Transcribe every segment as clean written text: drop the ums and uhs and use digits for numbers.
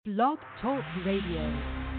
Blog Talk Radio.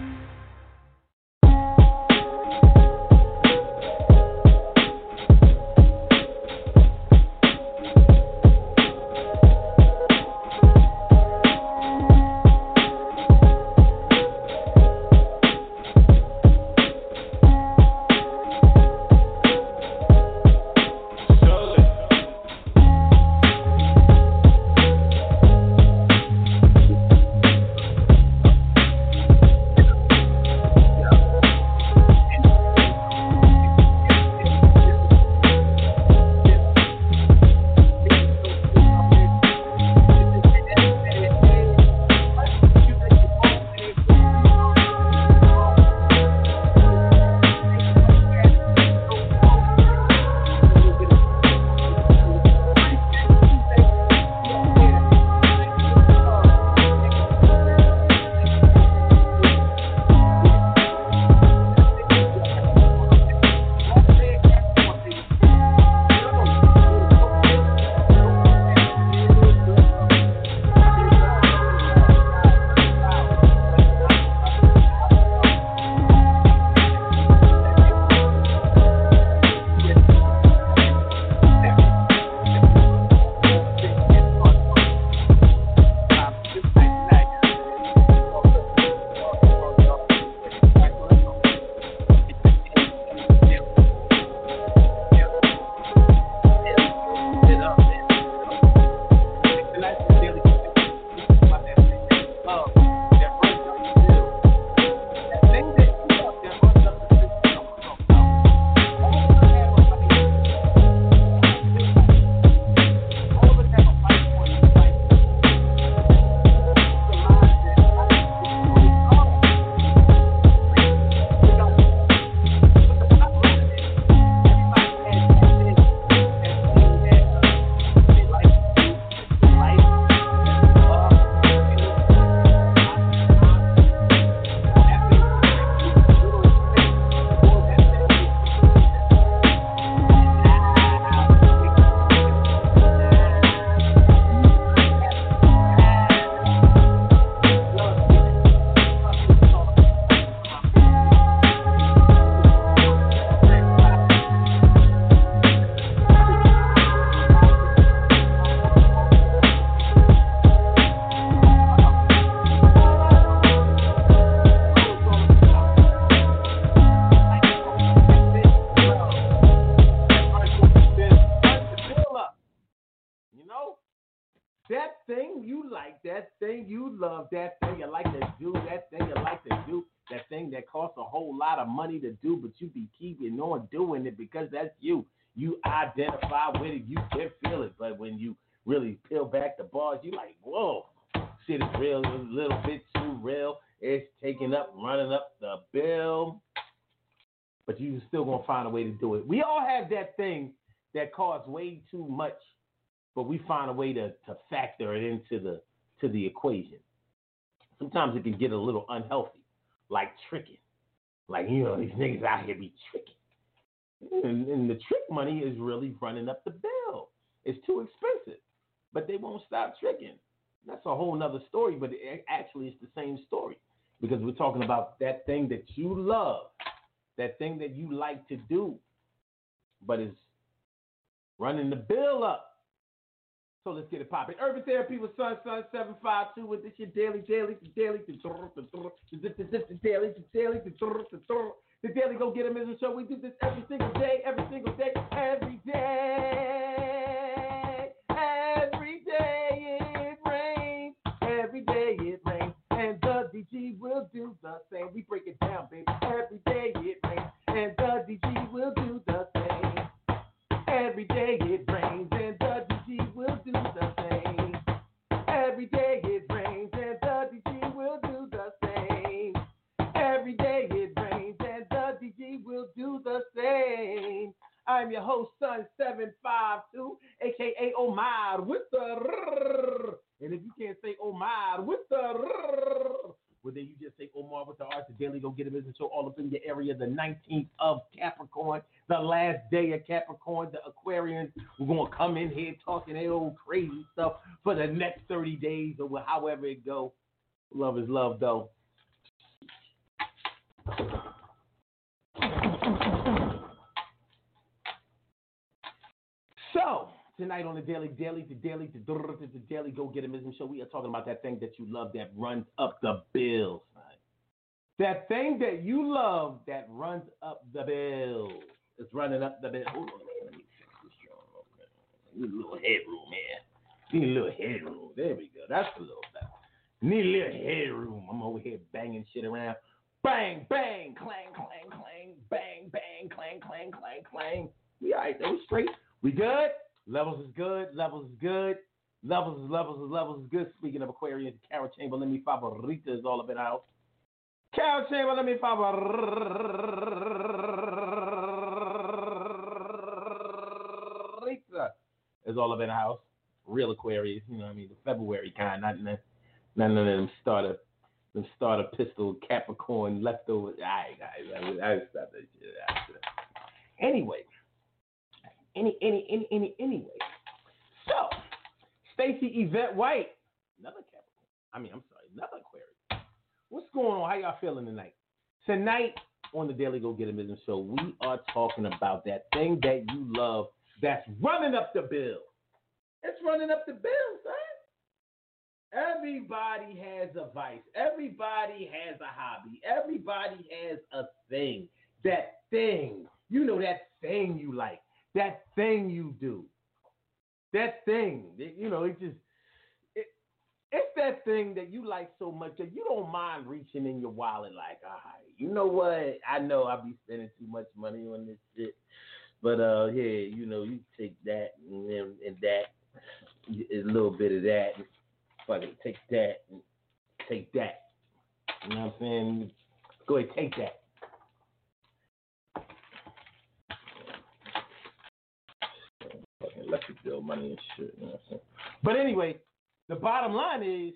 Money to do, but you be keeping on doing it because that's you. You identify with it, you can feel it, but when you really peel back the bars, you like, whoa, shit is real, it's a little bit too real. It's taking up, running up the bill, but you still gonna find a way to do it. We all have that thing that costs way too much, but we find a way to factor it into the equation. Sometimes it can get a little unhealthy, like tricking. Like, you know, these niggas out here be tricking. And the trick money is really running up the bill. It's too expensive, but they won't stop tricking. That's a whole nother story, but actually it's the same story because we're talking about that thing that you love, that thing that you like to do, but it's running the bill up. So let's get it popping. Urban Therapy with Sun 752 with this your daily. The daily go get 'em is a show. We do this every single day. Every day it rains. Every day it rains. And the DG will do the same. We break it down, baby. Every day it rains. And the DG will do the same. Every day it rains. And the DG will do the same. Every day it rains. And the DG will do the same. Every day it rains. And the DG will do the same. I'm your host, Sun 752, a.k.a. Omar, with the rrrr. And if you can't say Omar with the rrrr, well, then you just say Omar with the R. The Daily Go Get a Business Show all up in your area, the 19th of Capricorn, the last day of Capricorn, the Aquarians. We're going to come in here talking their old crazy stuff for the next 30 days or however it go. Love is love, though. So, tonight on the Daily Go Get Em Show, we are talking about that thing that you love that runs up the bills. Right? That thing that you love that runs up the bills. It's running up the bill. Hold on, let me fix this show. Need a little headroom here. Need a little headroom. There we go. That's a little better. Need a little headroom. I'm over here banging shit around. Bang, bang, clang, clang, clang. Bang, bang, clang, clang, clang, clang. We all right, though. We straight. We good? Levels is good. Levels is good. Levels is good. Speaking of Aquarius, Carol Chamberlain, mi favorita is all up in the house. Carol Chamberlain, mi favorita is all up in the house. Real Aquarius, you know what I mean? The February kind, not none of them starter pistol Capricorn leftover. All right, guys, I stop that shit. Anyway. Anyway. So, Stacey Yvette White, another Aquarius. What's going on? How y'all feeling tonight? Tonight on the Daily Go Get Em Business Show, we are talking about that thing that you love that's running up the bill. It's running up the bill, son. Everybody has a vice. Everybody has a hobby. Everybody has a thing. That thing. You know that thing you like. That thing you do. That thing. You know, it's that thing that you like so much that you don't mind reaching in your wallet like, all right, you know what? I know I'll be spending too much money on this shit. But, yeah, you know, you take that and that. A little bit of that. Fucking take that and take that. You know what I'm saying? Go ahead, take that. Fucking electric bill money and shit. You know what I'm saying? But anyway, the bottom line is,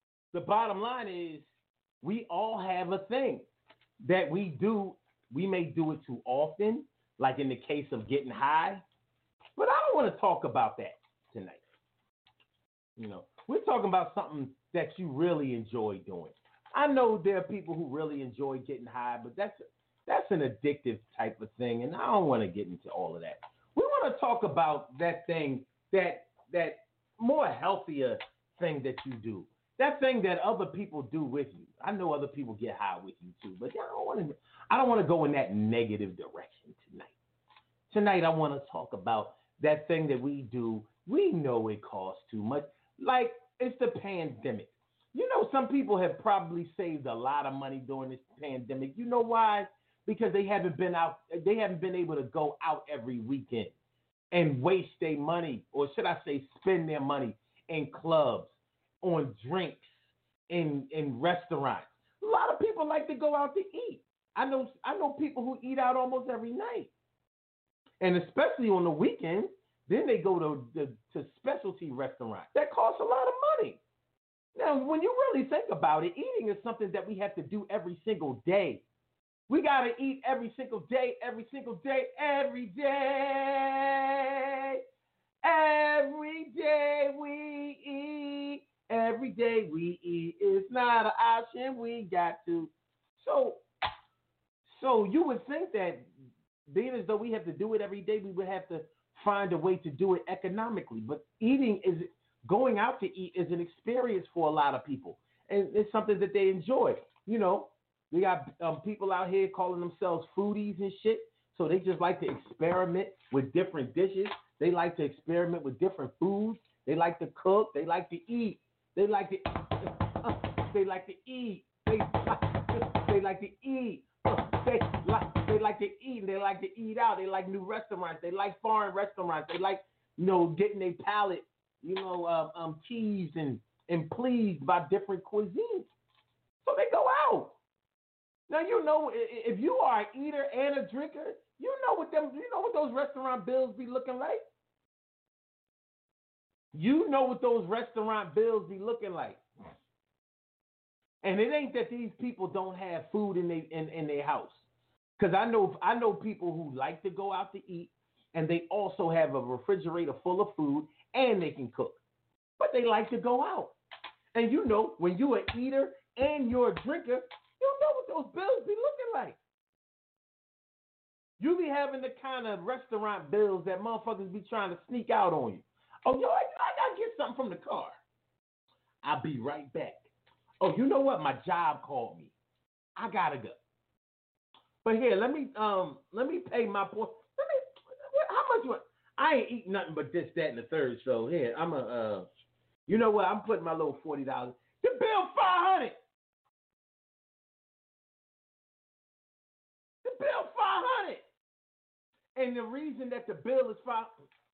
we all have a thing that we do. We may do it too often, like in the case of getting high. But I don't want to talk about that tonight. You know, we're talking about something that you really enjoy doing. I know there are people who really enjoy getting high, but that's an addictive type of thing, and I don't want to get into all of that. We want to talk about that thing, that more healthier thing that you do, that thing that other people do with you. I know other people get high with you too, but I don't want to go in that negative direction tonight. Tonight I want to talk about that thing that we do. We know it costs too much. Like, it's the pandemic. You know, some people have probably saved a lot of money during this pandemic. You know why? Because they haven't been able to go out every weekend and waste their money, or should I say spend their money in clubs, on drinks, in restaurants. A lot of people like to go out to eat. I know people who eat out almost every night. And especially on the weekends, then they go to specialty restaurants. That costs a lot of money. Now, when you really think about it, eating is something that we have to do every single day. We got to eat every single day. Every day we eat. Every day we eat. It's not an option. We got to. So you would think that being as though we have to do it every day, we would have to find a way to do it economically. But going out to eat is an experience for a lot of people. And it's something that they enjoy. You know, we got people out here calling themselves foodies and shit. So they just like to experiment with different dishes. They like to experiment with different foods. They like to cook. They like to eat. They like to eat. They like to eat. They like to eat and they like to eat out. They like new restaurants. They like foreign restaurants. They like, you know, getting their palate, you know, teased and pleased by different cuisines. So they go out. Now, you know, if you are an eater and a drinker, you know what those restaurant bills be looking like. You know what those restaurant bills be looking like. And it ain't that these people don't have food in their house. Because I know people who like to go out to eat, and they also have a refrigerator full of food, and they can cook. But they like to go out. And you know, when you're an eater and you're a drinker, you don't know what those bills be looking like. You be having the kind of restaurant bills that motherfuckers be trying to sneak out on you. Oh, yo, I gotta get something from the car. I'll be right back. Oh, you know what? My job called me. I gotta go. But here, let me pay my poor. How much? I ain't eating nothing but this, that, and the third. So here, you know what? I'm putting my little $40. The bill $500. The bill $500. And the reason that the bill is $500.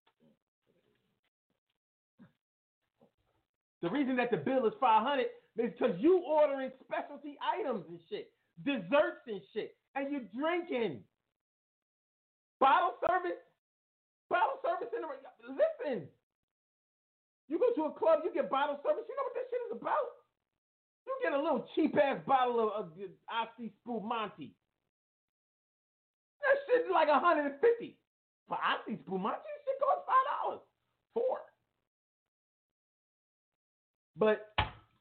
The reason that the bill is $500 is because you ordering specialty items and shit, desserts and shit, and you drinking. Bottle service in the listen. You go to a club, you get bottle service. You know what this shit is about? You get a little cheap ass bottle of Asti Spumante. That shit is like $150. For Asti Spumante, this shit costs $5. $4. But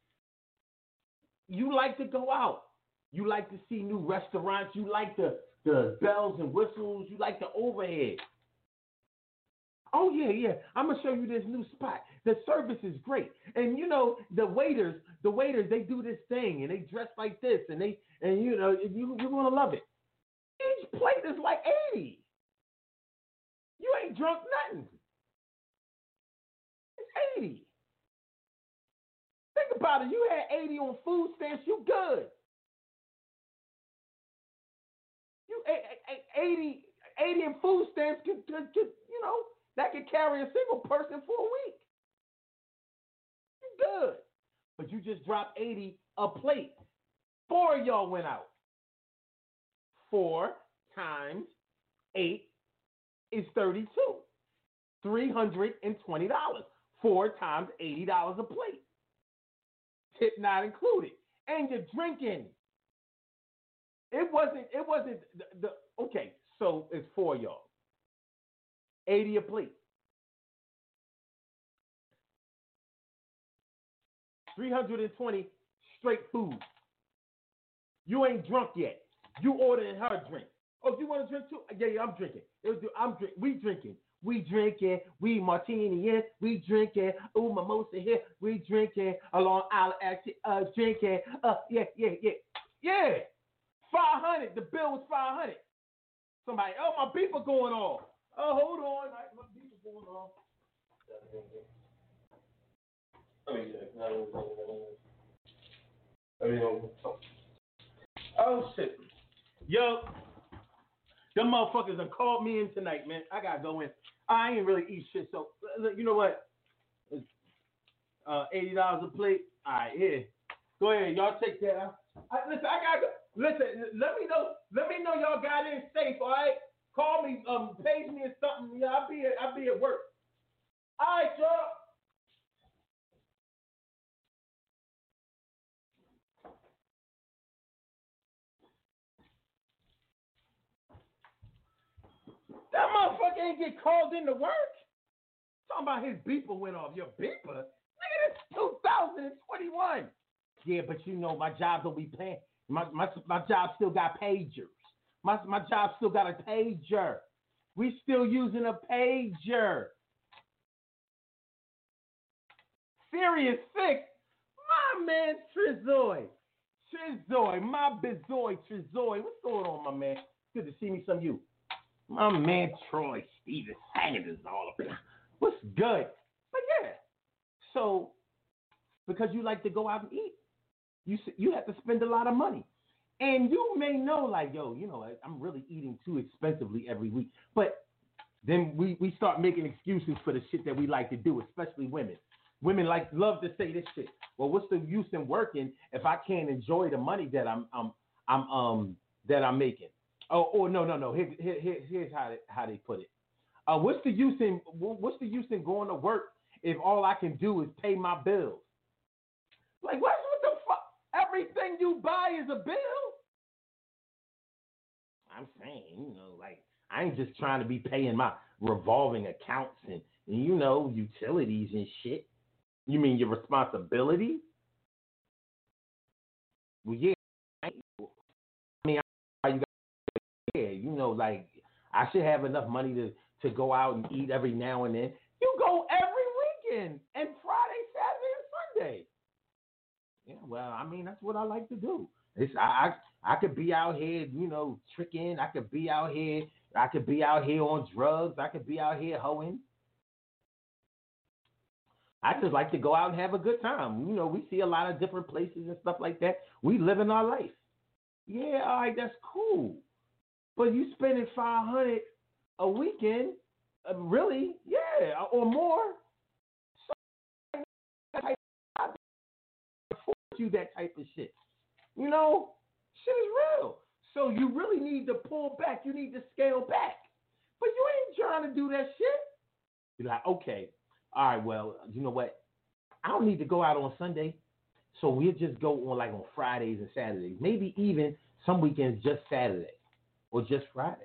you like to go out. You like to see new restaurants. You like the bells and whistles. You like the overhead. Oh, yeah. I'm going to show you this new spot. The service is great. And, you know, the waiters, they do this thing, and they dress like this, and you know, you're going to love it. Each plate is like $80. You ain't drunk nothing. It's $80. Think about it. You had $80 on food stamps, you good. You 80 in food stamps could you know, that could carry a single person for a week. You good. But you just dropped $80 a plate. 4 of y'all went out. 4 times 8 is $32. $320. 4 times $80 a plate. Tip not included. And you're drinking. It wasn't the okay, so it's 4 y'all. 80 a plate. 320 straight food. You ain't drunk yet. You ordering her drink. Oh, you want to drink too? Yeah, I'm drinking. We drinking. We martini here. We drinking. Ooh, mimosa here. We drinking. Along Island Action. Drinking. Yeah. 500. The bill was 500. Somebody. Oh, my beeper going off. Oh, hold on. My beeper going off. Oh shit. Yo. Them motherfuckers done called me in tonight, man. I gotta go in. I ain't really eat shit, so you know what? It's $80 a plate. All right, here. Go ahead, y'all take that. Listen, I gotta go. Listen, let me know y'all got in safe. All right, call me, page me or something. Yeah, I'll be at work. All right, y'all. That motherfucker ain't get called into work. Talking about his beeper went off. Your beeper? Nigga, it's 2021. Yeah, but you know my job don't be paying. My job still got pagers. My job still got a pager. We still using a pager. Serious 6. My man Trizoy. My bizoy Trizoy. What's going on, my man? Good to see me some of you. My man Troy Stevens hanging is all up. What's good? But yeah. So, because you like to go out and eat, you have to spend a lot of money. And you may know, like, yo, you know, I'm really eating too expensively every week. But then we start making excuses for the shit that we like to do, especially women. Women love to say this shit. Well, what's the use in working if I can't enjoy the money that I'm making? Oh no. Here's how they put it. What's the use in going to work if all I can do is pay my bills? Like what the fuck? Everything you buy is a bill. I'm saying, you know, like I ain't just trying to be paying my revolving accounts and you know utilities and shit. You mean your responsibility? Well, yeah. I mean, you got like I should have enough money to go out and eat every now and then. You go every weekend and Friday, Saturday, and Sunday. Yeah, well, I mean that's what I like to do. I could be out here, tricking. I could be out here. I could be out here on drugs. I could be out here hoeing. I just like to go out and have a good time. We see a lot of different places and stuff like that. We live in our life. Yeah, all right, that's cool. But you spending 500 a weekend, really? Yeah, or more. So I afford you that type of shit. Shit is real. So you really need to pull back. You need to scale back. But you ain't trying to do that shit. You're like, okay, all right, well, you know what? I don't need to go out on Sunday. So we'll just go on Fridays and Saturdays. Maybe even some weekends just Saturday or just Friday.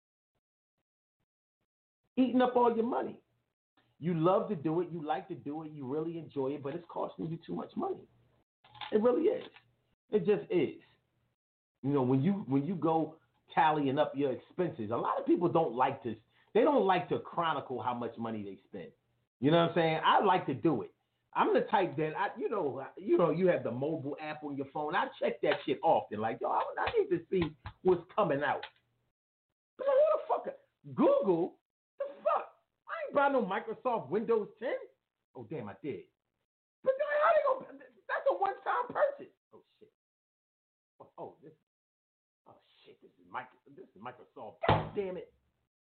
Eating up all your money. You love to do it. You like to do it. You really enjoy it, but it's costing you too much money. It really is. It just is. When you go tallying up your expenses, a lot of people don't like to. They don't like to chronicle how much money they spend. You know what I'm saying? I like to do it. I'm the type that you have the mobile app on your phone. I check that shit often. Like, yo, I need to see what's coming out. But who the fuck? Google? The fuck? I ain't buy no Microsoft Windows 10. Oh damn, I did. But then how they gonna? That's a one-time purchase. Oh shit. Oh this. Oh shit. This is Microsoft. God damn it.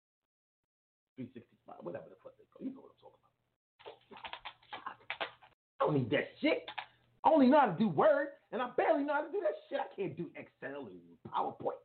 365, whatever the fuck they call. You know what I'm talking about. I don't need that shit. I only know how to do Word, and I barely know how to do that shit. I can't do Excel and PowerPoint.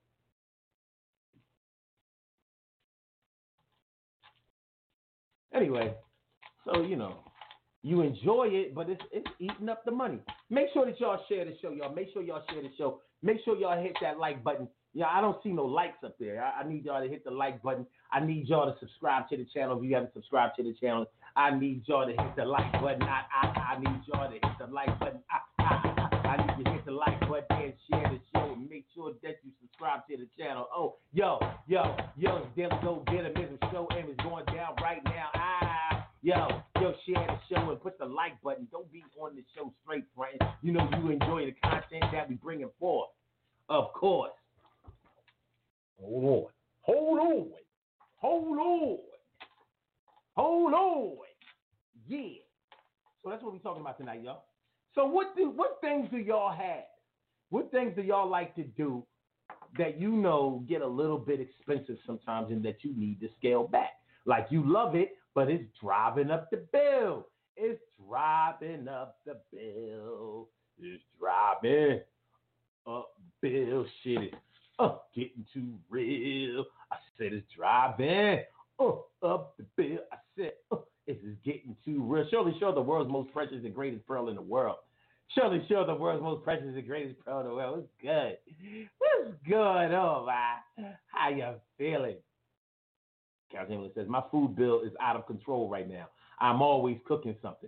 Anyway, so you enjoy it, but it's eating up the money. Make sure that y'all share the show, y'all. Make sure y'all share the show. Make sure y'all hit that like button. Yeah, I don't see no likes up there. I need y'all to hit the like button. I need y'all to subscribe to the channel if you haven't subscribed to the channel. I need y'all to hit the like button. I need y'all to hit the like button. I need you to hit the like button and share the show and make sure that you subscribe to the channel. Oh, yo, it's Daily Go Dynamism show and it's going down right now. Yo, share the show and push the like button. Don't be on the show straight, friend. You enjoy the content that we bringing forth. Of course. Hold on. Yeah. So that's what we're talking about tonight, y'all. So what things do y'all have? What things do y'all like to do that get a little bit expensive sometimes and that you need to scale back? Like you love it, but it's driving up the bill. It's driving up the bill. It's driving up bill. Shit is getting too real. I said it's driving up the bill. I said it is getting too real. Surely show the world's most precious and greatest pearl in the world. Surely show the world's most precious and greatest pearl in the world. What's good? What's going on, man? How you feeling? Cal Chamberlain says, my food bill is out of control right now. I'm always cooking something.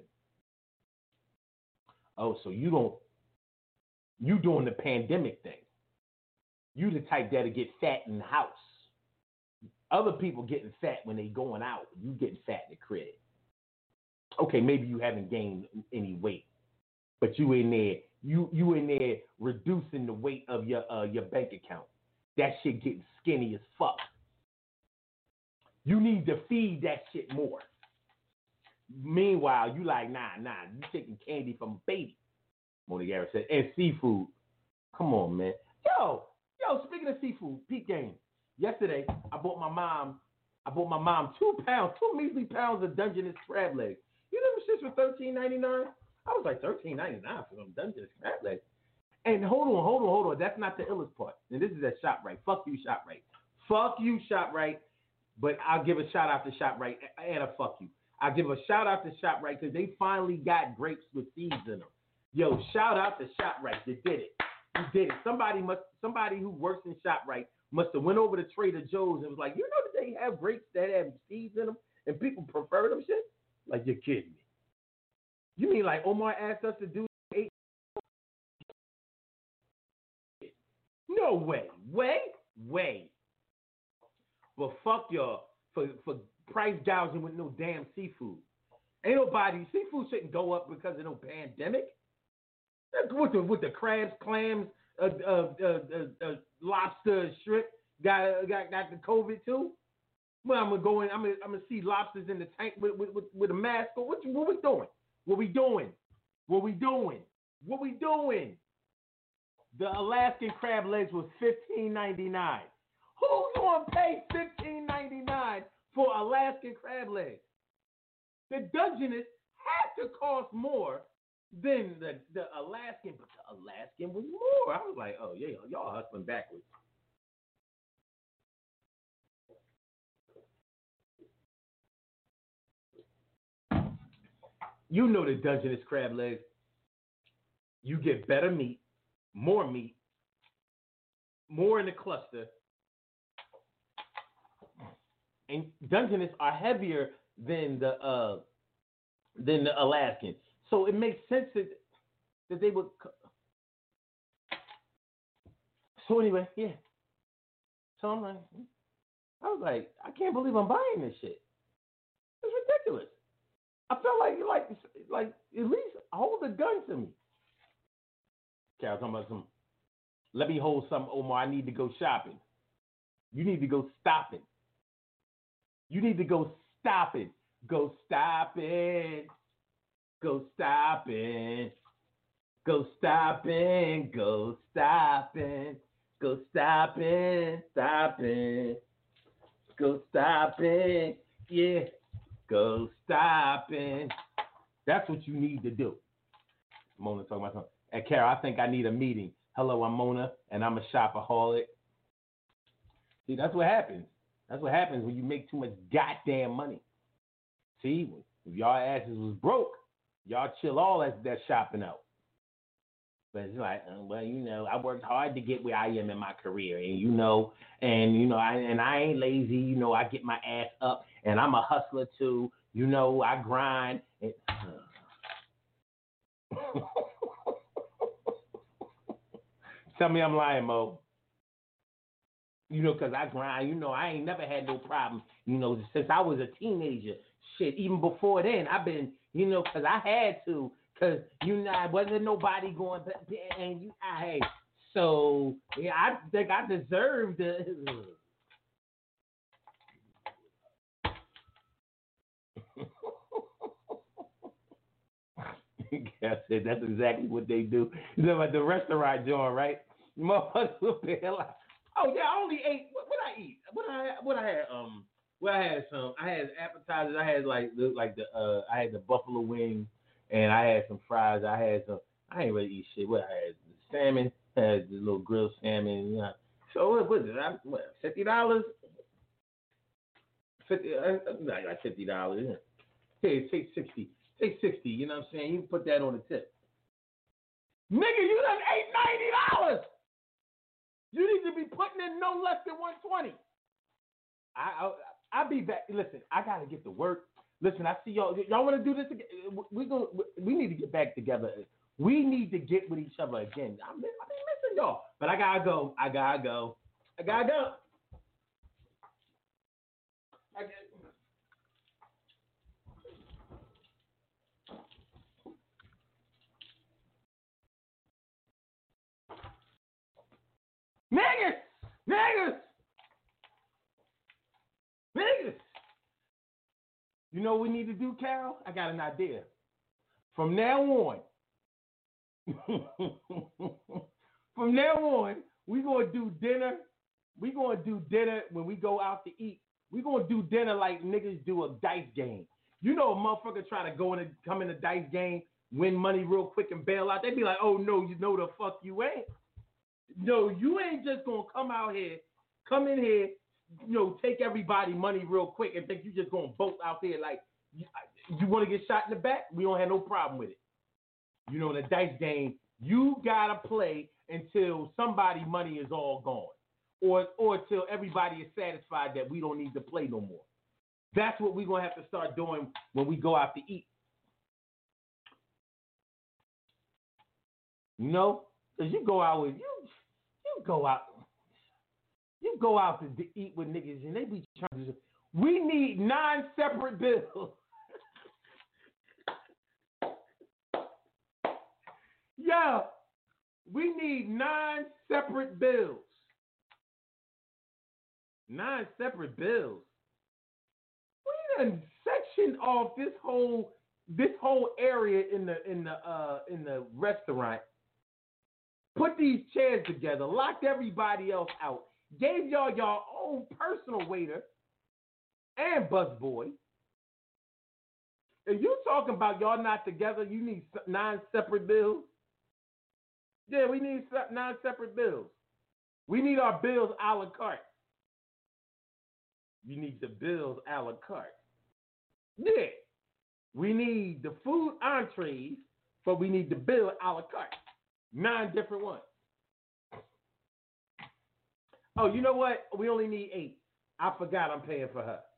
Oh, so you doing the pandemic thing. You the type that'll get fat in the house. Other people getting fat when they going out. You getting fat in the crib. Okay, maybe you haven't gained any weight, but you in there reducing the weight of your bank account. That shit getting skinny as fuck. You need to feed that shit more. Meanwhile, you like, nah, you taking candy from a baby. Moni Garrett said, and seafood. Come on, man. Yo, speaking of seafood, peak game. Yesterday, I bought my mom 2 measly pounds of Dungeness crab legs. You know them shits for $13.99? I was like, $13.99 for them Dungeness crab legs. And hold on. That's not the illest part. And this is at ShopRite. Fuck you, ShopRite. But I'll give a shout out to ShopRite and a fuck you. I'll give a shout out to ShopRite because they finally got grapes with seeds in them. Yo, shout out to ShopRite. You did it. Somebody who works in ShopRite must have went over to Trader Joe's and was like, you know that they have grapes that have seeds in them and people prefer them shit? Like, you're kidding me. You mean like Omar asked us to do 8? No way. Way. But fuck y'all for price gouging with no damn seafood. Ain't nobody seafood shouldn't go up because of no pandemic. With the crabs, clams, lobster, shrimp got the COVID too. Well, I'm gonna go in. I'm gonna see lobsters in the tank with a mask. What we doing? What we doing? What we doing? What we doing? The Alaskan crab legs was $15.99. Who's gonna pay $15.99 for Alaskan crab legs? The Dungeness had to cost more than the Alaskan, but the Alaskan was more. I was like, oh yeah, y'all hustling backwards. You know the Dungeness crab legs. You get better meat, more in the cluster, and Dungeness are heavier than the Alaskan. So it makes sense that they would. So anyway, yeah. So I was like, I can't believe I'm buying this shit. It's ridiculous. I felt like at least hold a gun to me. Carol talking about some. Let me hold some, Omar. I need to go shopping. You need to go stopping. You need to go stopping. Go stopping. Go stopping. Go stopping. Go stopping. Go stopping. Stopping. Go stopping. Yeah. Go stopping. That's what you need to do. Mona talking about something. And Carol, I think I need a meeting. Hello, I'm Mona, and I'm a shopaholic. See, that's what happens. That's what happens when you make too much goddamn money. See, if y'all asses was broke, y'all chill all that shopping out. But it's like, well, I worked hard to get where I am in my career, and I ain't lazy. I get my ass up, and I'm a hustler too. I grind. And, Tell me I'm lying, Mo. Because I grind. I ain't never had no problem, since I was a teenager. Shit, even before then, I've been, because I had to. Because, wasn't nobody going, and hey. So, yeah, I think I deserved it. I said that's exactly what they do. Like the restaurant joint, right? Motherfuckers will be like, oh yeah, I only ate. What I eat? What I had? I had some. I had appetizers. I had I had the buffalo wings, and I had some fries. I had some. I ain't really eat shit. What I had? The salmon. I had the little grilled salmon. So what was it? $50? Like $50. Hey, take 60. Take 60, you know what I'm saying? You can put that on the tip. Nigga, you done ate $90. You need to be putting in no less than 120. I'll be back. Listen, I gotta get to work. Listen, I see y'all. Y'all want to do this again? We need to get back together. We need to get with each other again. I've been missing y'all, but I gotta go. Niggas! You know what we need to do, Carol? I got an idea. From now on, we're going to do dinner. We're going to do dinner when we go out to eat. We're going to do dinner like niggas do a dice game. A motherfucker try to come in a dice game, win money real quick and bail out. They be like, oh, no, the fuck you ain't. No, you ain't just going to come in here, take everybody money real quick and think you just going to bolt out there like, you want to get shot in the back? We don't have no problem with it. In a dice game, you got to play until somebody money is all gone. Or till everybody is satisfied that we don't need to play no more. That's what we're going to have to start doing when we go out to eat. Because you go out with, you go out. You go out to eat with niggas and they be trying to. We need 9 separate bills. Yeah, we need 9 separate bills. 9 separate bills. We done sectioned off this whole area in the restaurant. Put these chairs together, locked everybody else out, gave y'all your own personal waiter and busboy. If you talking about y'all not together, you need 9 separate bills. Yeah, we need 9 separate bills. We need our bills a la carte. You need the bills a la carte. Yeah. We need the food entrees, but we need the bill a la carte. 9 different ones. Oh, you know what? We only need 8. I forgot I'm paying for her.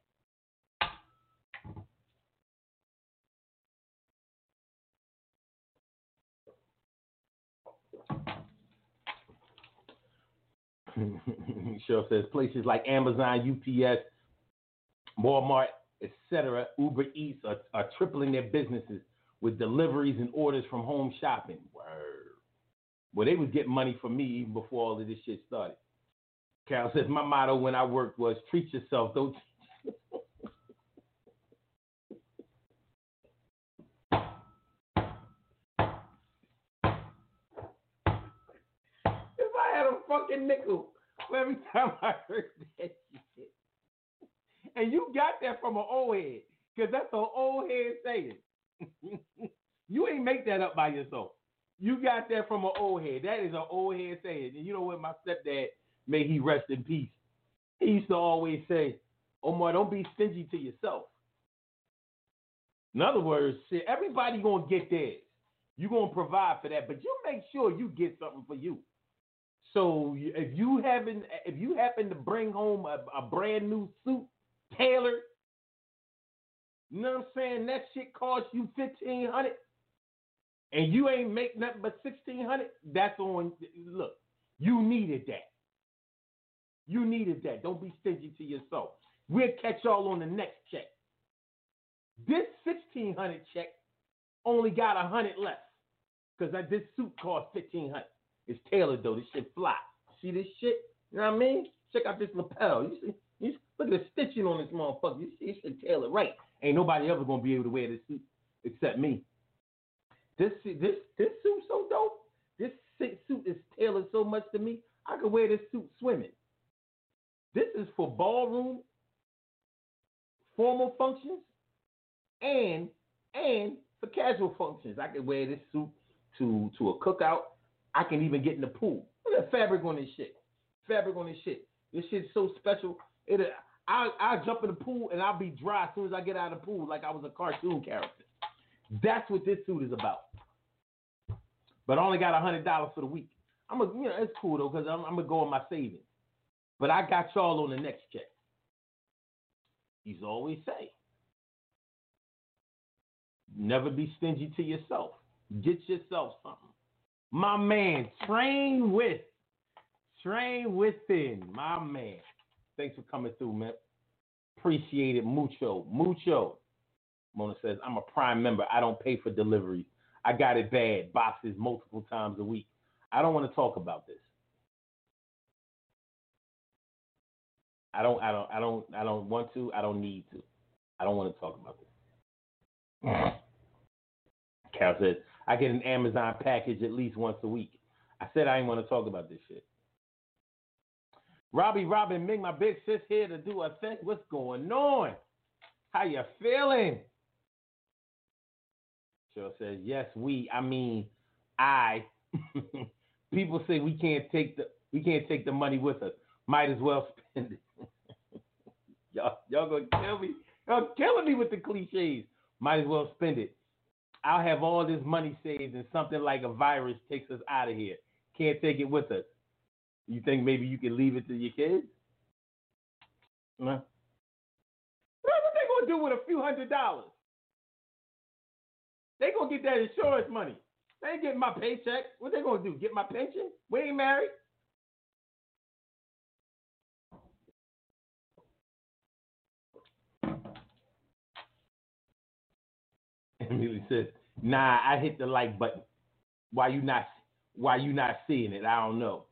Cheryl says places like Amazon, UPS, Walmart, etc., Uber Eats are tripling their businesses with deliveries and orders from home shopping. Word. Well, they was getting money from me even before all of this shit started. Carol says my motto when I worked was treat yourself, don't. If I had a fucking nickel for every time I heard that shit. And you got that from an old head, because that's an old head saying. You ain't make that up by yourself. You got that from an old head. That is an old head saying. And you know what? My stepdad, may he rest in peace, he used to always say, Omar, don't be stingy to yourself. In other words, shit, everybody going to get theirs. You're going to provide for that, but you make sure you get something for you. So if you happen to bring home a brand new suit, tailored, you know what I'm saying? That shit cost you $1,500, and you ain't make nothing but $1,600. That's on. Look, you needed that. You needed that. Don't be stingy to yourself. We'll catch y'all on the next check. This $1,600 check only got $100 left because this suit cost $1,500. It's tailored though. This shit fly. See this shit? You know what I mean? Check out this lapel. You see? Look at the stitching on this motherfucker. You see this shit tailored right. Ain't nobody ever gonna be able to wear this suit except me. This suit so dope. This suit is tailored so much to me. I could wear this suit swimming. This is for ballroom, formal functions, and for casual functions. I could wear this suit to a cookout. I can even get in the pool. Look at the fabric on this shit. This shit's so special. I'll jump in the pool and I'll be dry as soon as I get out of the pool, like I was a cartoon character. That's what this suit is about. But I only got $100 for the week. It's cool though, because I'm gonna go on my savings. But I got y'all on the next check. He's always say, never be stingy to yourself. Get yourself something. My man, train within, my man. Thanks for coming through, man. Appreciate it, mucho. Mona says, I'm a Prime member. I don't pay for deliveries. I got it bad. Boxes multiple times a week. I don't want to talk about this. I don't want to. I don't need to. I don't want to talk about this. Cal says, I get an Amazon package at least once a week. I said I didn't want to talk about this shit. Robin, Ming, my big sis here to do a thing. What's going on? How you feeling? Cheryl says, yes, I. People say we can't take the money with us. Might as well spend it. Y'all gonna kill me. Y'all killing me with the cliches. Might as well spend it. I'll have all this money saved and something like a virus takes us out of here. Can't take it with us. You think maybe you can leave it to your kids? No. What they gonna do with a few $100? They gonna get that insurance money. They ain't getting my paycheck. What they gonna do? Get my pension? We ain't married. Emily says, "Nah, I hit the like button. Why you not seeing it? I don't know.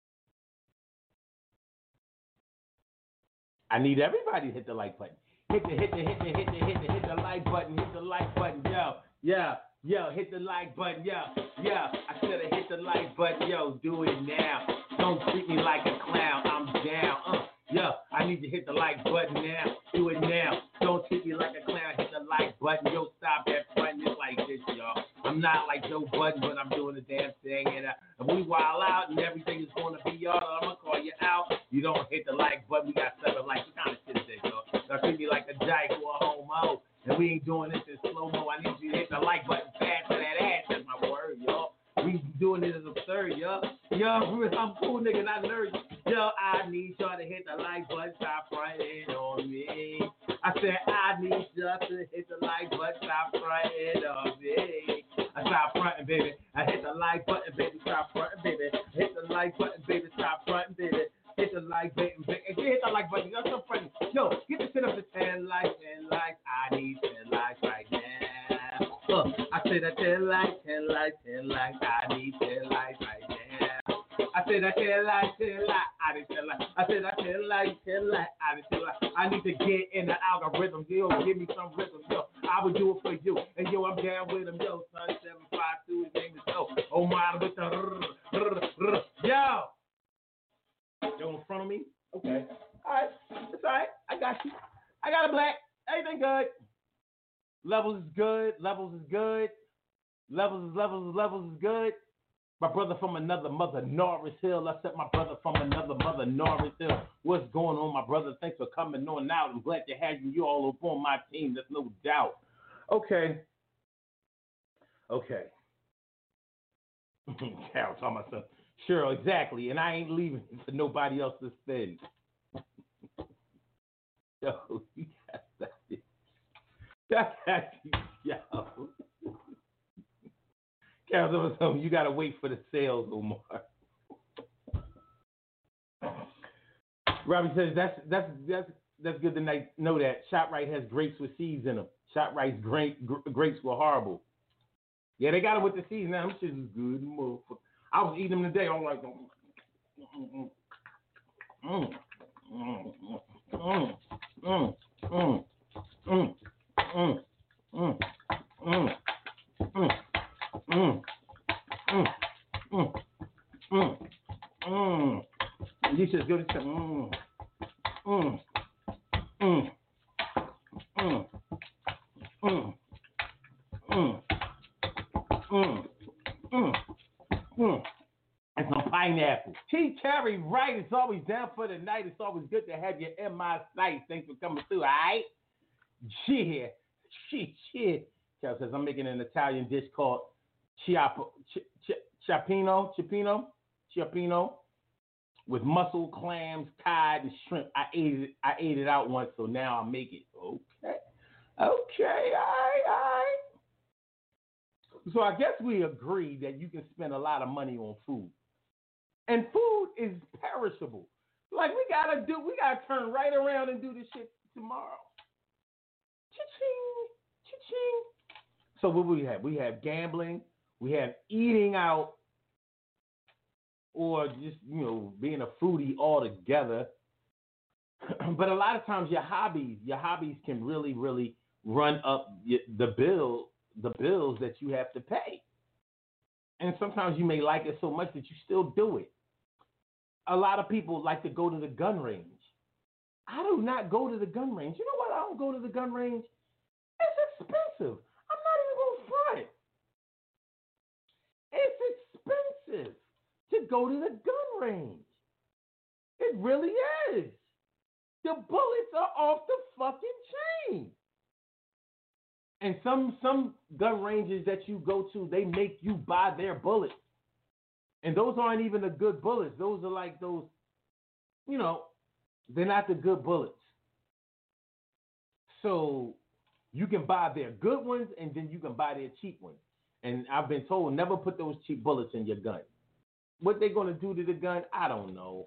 I need everybody to hit the like button. Hit the like button. Hit the like button. Yo, hit the like button. Yo. I should have hit the like button. Yo, do it now. Don't treat me like a clown. I'm down. Yo, I need to hit the like button now. Do it now. Don't treat me like a clown. Hit the like button. Yo, stop that button. It's like this, y'all. I'm not like Joe Budden, but I'm doing the damn thing. And if we wild out and everything is going to be y'all, I'm going to call you out. You don't hit the like button. We got 7 likes. What kind of shit is this, y'all? Y'all treat me like a dyke or a homo. And we ain't doing this in slow-mo. I need you to hit the like button fast for that ass. That's my word, y'all. We doing this as absurd, y'all. Yo, I'm cool, nigga, not nerdy. Yo, I need y'all to hit the like button. Stop fronting on me. I said I need y'all to hit the like button. Stop fronting on me. I stop fronting, baby. I hit the like button, baby. Stop fronting, baby. Hit the like button, baby. Stop fronting, baby. Hit the like button, baby. Hit the like button. You're so funny. Yo, get the shit up to 10 likes, 10 likes. I need 10 likes right now. I said that 10 likes, 10 likes, 10 likes. I need 10 likes right now. I said that 10 likes, 10 likes. I need 10 likes. I said that 10 likes, 10 likes. I need 10 likes. I need to get in the algorithm. Yo, give me some rhythm. Yo, I would do it for you. And yo, I'm down with him. Yo, son 752. His name is Omar with the yo. Yo, in front of me? Okay. All right. It's all right. I got you. I got a black. Everything good. Levels is good. Levels is good. Levels is good. My brother from another mother, Norris Hill. I said my brother from another mother, Norris Hill. What's going on, my brother? Thanks for coming on out. I'm glad to have you all up on my team. There's no doubt. Okay. Carol talking about something. Sure, exactly. And I ain't leaving for nobody else to spend. Yo, you got that. Yo. Carol talking about something. You got to wait for the sales, Omar. Robbie says that's good to know that ShopRite has grapes with seeds in them. ShopRite's grapes were horrible. Yeah, they got it with the seeds now. Them shit is good, motherfucker. I was eating them today. I'm like, You just go to and some pineapple. T. Terry Wright is always down for the night. It's always good to have you in my sight. Thanks for coming through, all right? Yeah. Carol says, I'm making an Italian dish called Ciappino with mussel, clams, cod, and shrimp. I ate it out once, so now I make it. Okay, all right. So I guess we agree that you can spend a lot of money on food. And food is perishable. Like we gotta turn right around and do this shit tomorrow. Cha-ching. So what we have? We have gambling, we have eating out, or just, being a foodie altogether. But a lot of times your hobbies can really, really run up the bills that you have to pay. And sometimes you may like it so much that you still do it. A lot of people like to go to the gun range. I do not go to the gun range. You know what? I don't go to the gun range. It's expensive. I'm not even going to front. It's expensive to go to the gun range. It really is. The bullets are off the fucking chain. And some gun ranges that you go to, they make you buy their bullets. And those aren't even the good bullets. Those are like those, they're not the good bullets. So you can buy their good ones and then you can buy their cheap ones. And I've been told never put those cheap bullets in your gun. What they're going to do to the gun, I don't know.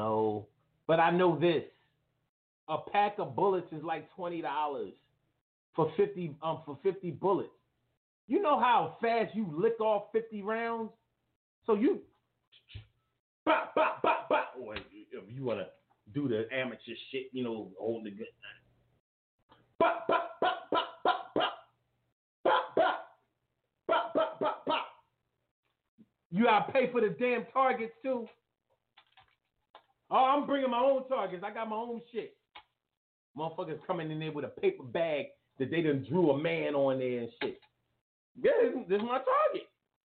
But I know this. A pack of bullets is like $20. for 50 bullets. You know how fast you lick off 50 rounds? So you bop, bop, bop, bop. Or if you want to do the amateur shit, hold the gun. Bop, bop, bop, bop, bop, bop. Bop, bop. Bop, bop, bop, bop. You got to pay for the damn targets, too. Oh, I'm bringing my own targets. I got my own shit. Motherfuckers coming in there with a paper bag that they done drew a man on there and shit. Yeah, this is my target.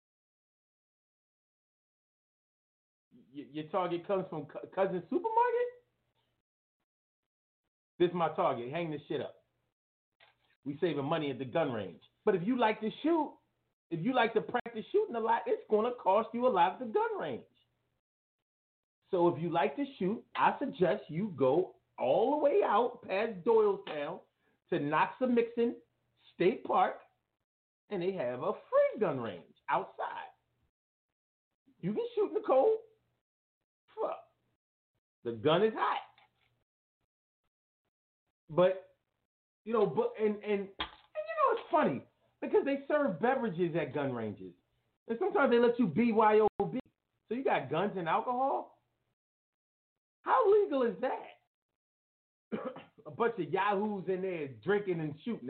Your target comes from Cousin Supermarket? This is my target. Hang this shit up. We saving money at the gun range. But if you like to shoot, if you like to practice shooting a lot, it's going to cost you a lot at the gun range. So if you like to shoot, I suggest you go all the way out past Doylestown to Knox-a-Mixon State Park, and they have a free gun range outside. You can shoot in the cold. Fuck. The gun is hot. But, and it's funny because they serve beverages at gun ranges. And sometimes they let you BYOB. So you got guns and alcohol? How legal is that? A bunch of yahoos in there drinking and shooting.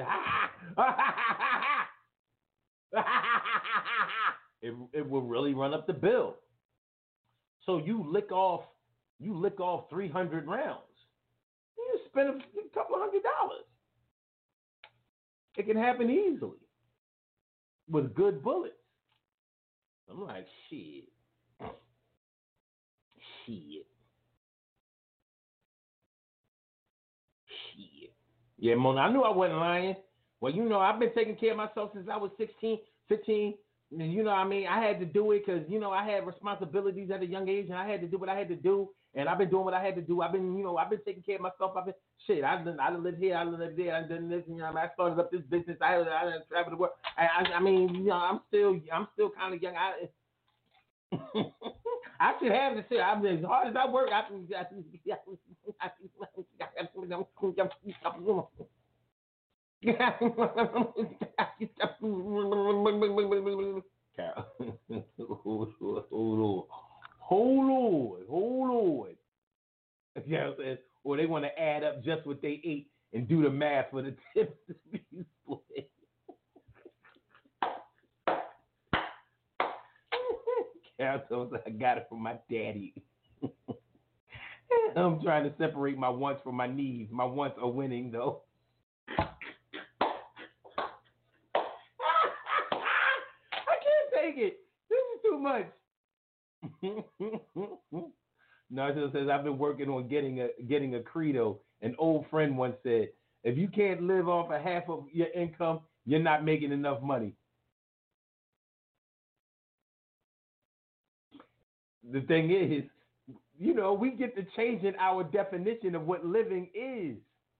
It will really run up the bill. So you lick off 300 rounds. You spend a couple $100. It can happen easily with good bullets. I'm like, shit. Yeah, Mona, I knew I wasn't lying. Well, I've been taking care of myself since I was 16, 15. And, I had to do it because, I had responsibilities at a young age, and I had to do what I had to do, and I've been doing what I had to do. I've been taking care of myself. I lived here, I lived there, I done this, and, I started up this business. I traveled the world. I'm still kind of young. I should have to say, as hard as I work, Hold on. You know what I'm saying? Or they want to add up just what they ate and do the math for the tips to be split. I got it from my daddy. I'm trying to separate my wants from my needs. My wants are winning, though. I can't take it. This is too much. Narciso says, I've been working on getting a credo. An old friend once said, if you can't live off of half of your income, you're not making enough money. The thing is, we get to changing our definition of what living is.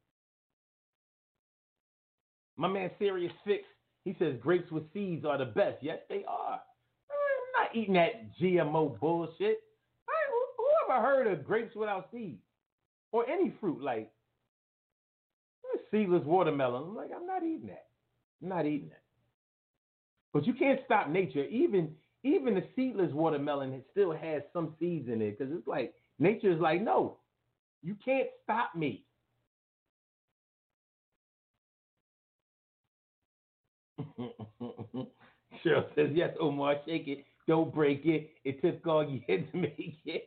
My man Serious Fix, he says grapes with seeds are the best. Yes, they are. I'm not eating that GMO bullshit. Who ever heard of grapes without seeds? Or any fruit, like seedless watermelon. I'm like, I'm not eating that. But you can't stop nature. Even the seedless watermelon, it still has some seeds in it, because it's like, nature is like, no, you can't stop me. Cheryl says, yes, Omar, shake it, don't break it. It took all year to make it.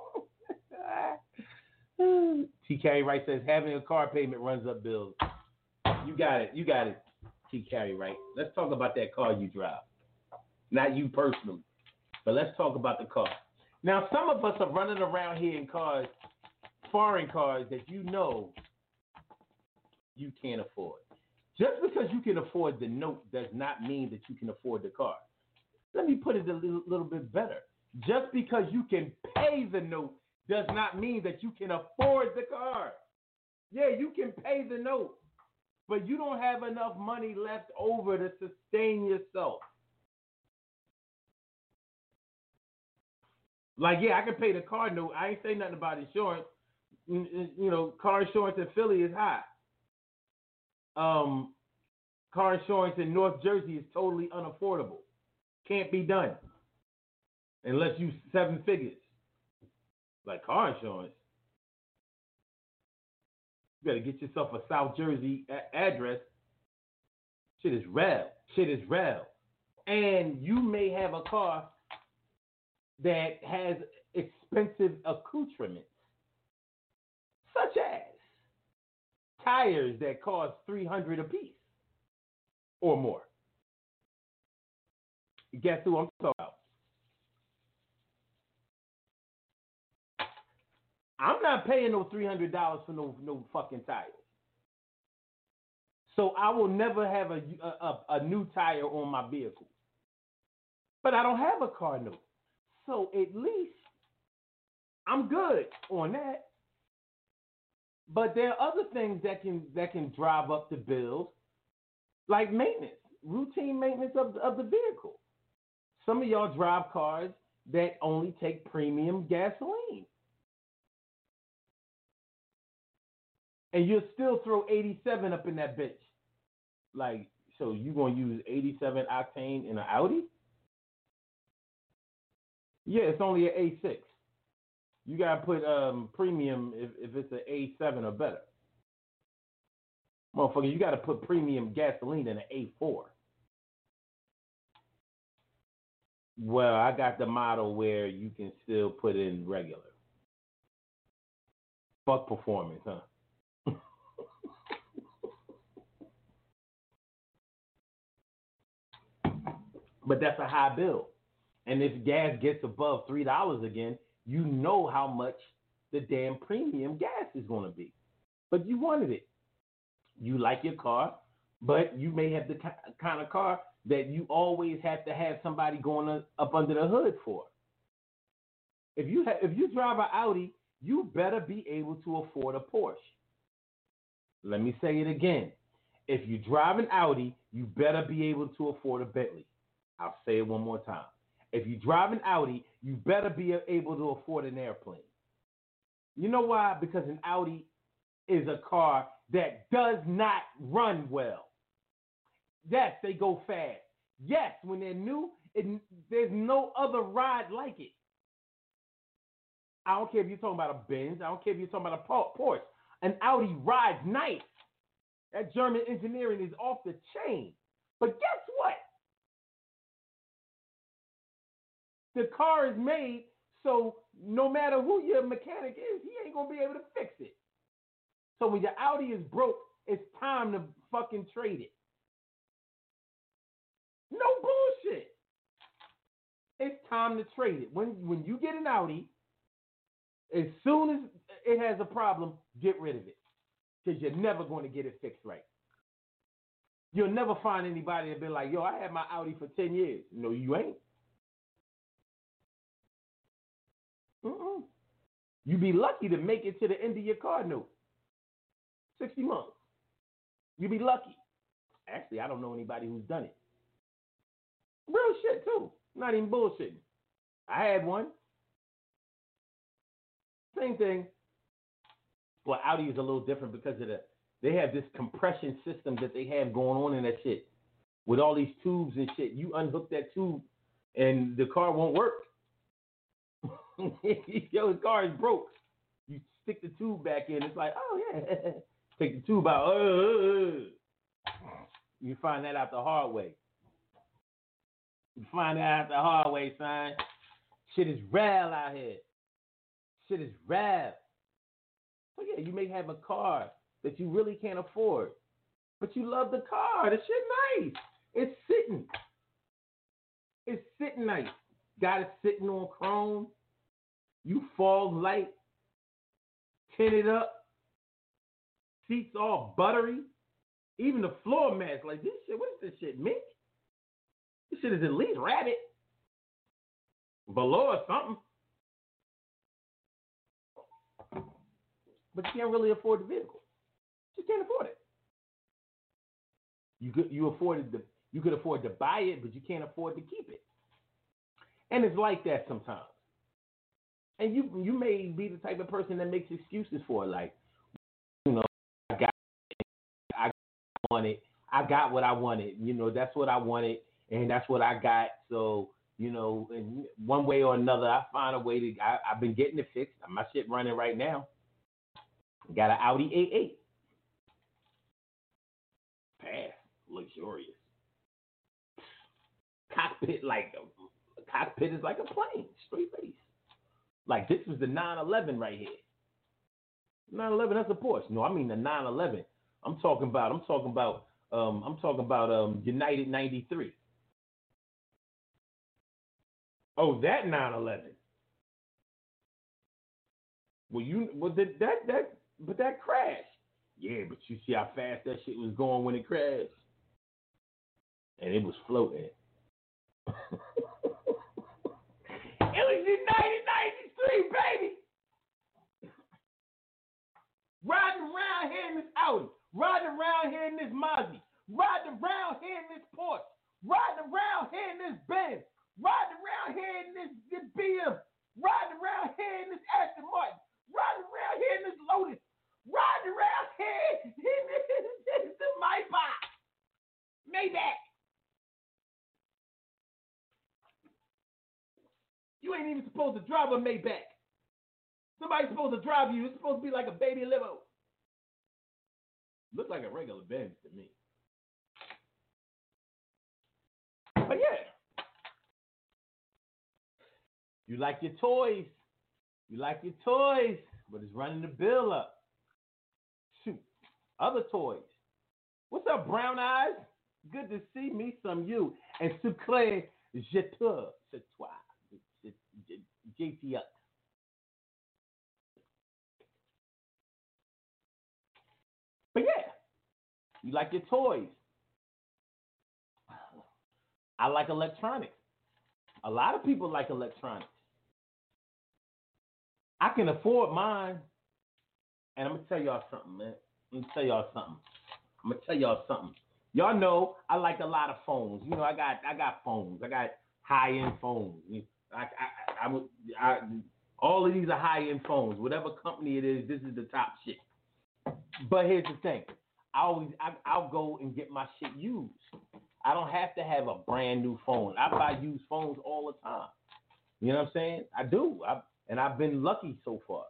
T. Carey Wright says, having a car payment runs up bills. You got it, T. Carey Wright. Let's talk about that car you drive. Not you personally, but let's talk about the car. Now, some of us are running around here in cars, foreign cars that you can't afford. Just because you can afford the note does not mean that you can afford the car. Let me put it a little bit better. Just because you can pay the note does not mean that you can afford the car. Yeah, you can pay the note, but you don't have enough money left over to sustain yourself. Like, yeah, I can pay the car note. I ain't say nothing about insurance. Car insurance in Philly is high. Car insurance in North Jersey is totally unaffordable. Can't be done unless you 7 figures. Like car insurance. You better get yourself a South Jersey address. Shit is real. And you may have a car that has expensive accoutrements, such as tires that cost $300 a piece or more. Guess who I'm talking about? I'm not paying no $300 for no fucking tires. So I will never have a new tire on my vehicle. But I don't have a car note. So at least I'm good on that. But there are other things that can drive up the bills, like maintenance, routine maintenance of the vehicle. Some of y'all drive cars that only take premium gasoline. And you'll still throw 87 up in that bitch. Like, so you gonna use 87 octane in an Audi? Yeah, it's only an A6. You gotta put premium if it's an A7 or better. Motherfucker, you gotta put premium gasoline in an A4. Well, I got the model where you can still put in regular. Fuck performance, huh? But that's a high bill. And if gas gets above $3 again, you know how much the damn premium gas is going to be. But you wanted it. You like your car, but you may have the kind of car that you always have to have somebody going up under the hood for. If you drive an Audi, you better be able to afford a Porsche. Let me say it again. If you drive an Audi, you better be able to afford a Bentley. I'll say it one more time. If you drive an Audi, you better be able to afford an airplane. You know why? Because an Audi is a car that does not run well. Yes, they go fast. Yes, when they're new, there's no other ride like it. I don't care if you're talking about a Benz. I don't care if you're talking about a Porsche. An Audi rides nice. That German engineering is off the chain. But guess what? The car is made so no matter who your mechanic is, he ain't going to be able to fix it. So when your Audi is broke, it's time to fucking trade it. No bullshit. It's time to trade it. When you get an Audi, as soon as it has a problem, get rid of it. Because you're never going to get it fixed right. You'll never find anybody that be like, yo, I had my Audi for 10 years. No, you ain't. You be lucky to make it to the end of your car note. 60 months. You be lucky. Actually, I don't know anybody who's done it. Real shit, too. Not even bullshitting. I had one. Same thing. Well, Audi is a little different because of they have this compression system that they have going on in that shit. With all these tubes and shit. You unhook that tube and the car won't work. Yo, the car is broke. You stick the tube back in. It's like, oh, yeah. Take the tube out. You find that out the hard way. You find that out the hard way, son. Shit is real out here. Shit is real. So, yeah, you may have a car that you really can't afford. But you love the car. The shit nice. It's sitting. It's sitting nice. Got it sitting on chrome. You fog light, tinted up, seats all buttery, even the floor mats. Like this shit, what is this shit, mink? This shit is at least rabbit, velour or something. But you can't really afford the vehicle. You can't afford it. You could afford to buy it, but you can't afford to keep it. And it's like that sometimes. And you may be the type of person that makes excuses for it, like, you know, I want it. I got what I wanted. That's what I wanted, and that's what I got. So, in one way or another, I find a way to. I've been getting it fixed. My shit running right now. Got an Audi A8. Fast, luxurious. Cockpit is like a plane, straight face. Like this was the 911 right here. 911, that's a Porsche. No, I mean the 911. I'm talking about United 93. Oh, that 911. But that crashed. Yeah, but you see how fast that shit was going when it crashed, and it was floating. It was United 93, baby. Riding around here in this Audi, riding around here in this Mazda, riding around here in this Porsche, riding around here in this Benz, riding around here in this BM, riding around here in this Aston Martin, riding around here in this Lotus, riding around here in this Maybach. You ain't even supposed to drive a Maybach. Somebody's supposed to drive you. It's supposed to be like a baby limo. Looks like a regular Benz to me. But yeah. You like your toys. But it's running the bill up. Shoot. Other toys. What's up, Brown Eyes? Good to see me some you. And Sucre, je toi. JT up. But yeah, you like your toys. I like electronics. A lot of people like electronics. I can afford mine. And I'm going to tell y'all something, man. Y'all know I like a lot of phones. I got phones. I got high-end phones. All of these are high-end phones. Whatever company it is, this is the top shit. But here's the thing. I'll go and get my shit used. I don't have to have a brand new phone. I buy used phones all the time. You know what I'm saying? I do. I've been lucky so far.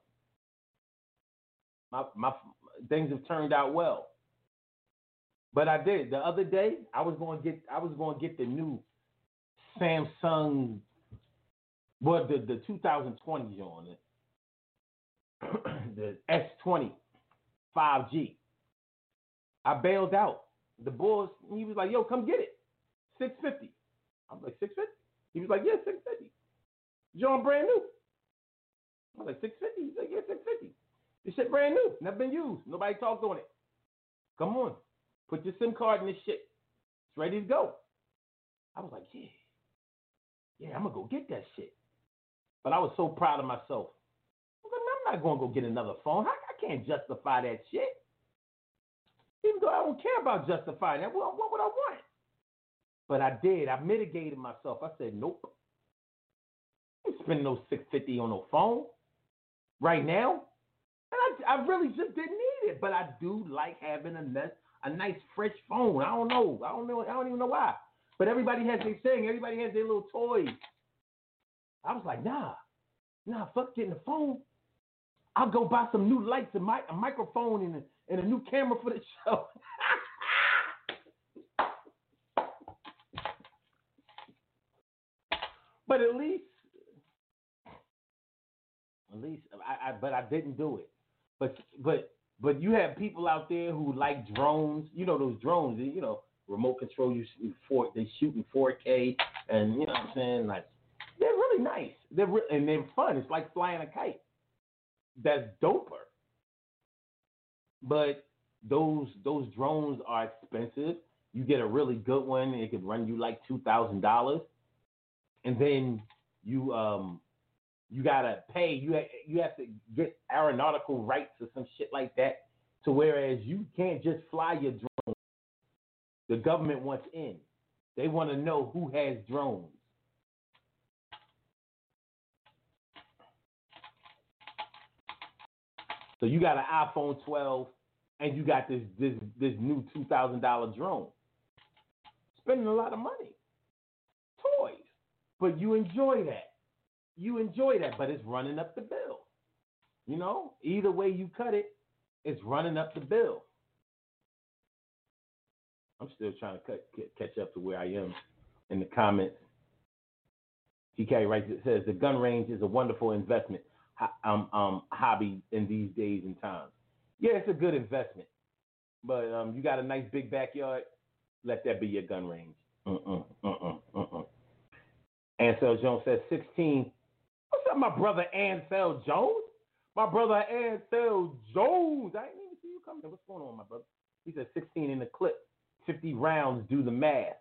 My things have turned out well. But I did. The other day, I was going to get the new Samsung, well, the 2020s on it. The S20 5G. I bailed out. The boss, he was like, yo, come get it. $650. I was like, $650? He was like, yeah, $650. John, brand new. I was like, $650? He's like, yeah, $650. This shit brand new. Never been used. Nobody talked on it. Come on. Put your SIM card in this shit. It's ready to go. I was like, yeah, I'm going to go get that shit. But I was so proud of myself. I was like, I'm not going to go get another phone. I can't justify that shit. Even though I don't care about justifying that, what would I want? But I did. I mitigated myself. I said, nope. I ain't spending no $650 on no phone right now. And I really just didn't need it. But I do like having a nice fresh phone. I don't even know why. But everybody has their thing. Everybody has their little toys. I was like, nah, fuck getting a phone. I'll go buy some new lights, a microphone, and a new camera for the show. But at least, I didn't do it. But you have people out there who like drones. You know those drones. Remote control. They shoot in 4K, and you know what I'm saying. Like they're really nice. And they're fun. It's like flying a kite. That's doper. But those drones are expensive. You get a really good one, it could run you like $2,000, and then you gotta pay. You have to get aeronautical rights or some shit like that. To whereas you can't just fly your drone. The government wants in. They want to know who has drones. So you got an iPhone 12, and you got this new $2,000 drone. Spending a lot of money, toys, but you enjoy that. You enjoy that, but it's running up the bill. You know, either way you cut it, it's running up the bill. I'm still trying to catch up to where I am in the comments. TK writes, it says the gun range is a wonderful investment hobby in these days and times. Yeah, it's a good investment, but you got a nice big backyard. Let that be your gun range. Ansel Jones says 16. What's up, my brother Ansel Jones? My brother Ansel Jones. I didn't even see you coming. What's going on, my brother? He said 16 in the clip. 50 rounds, do the math.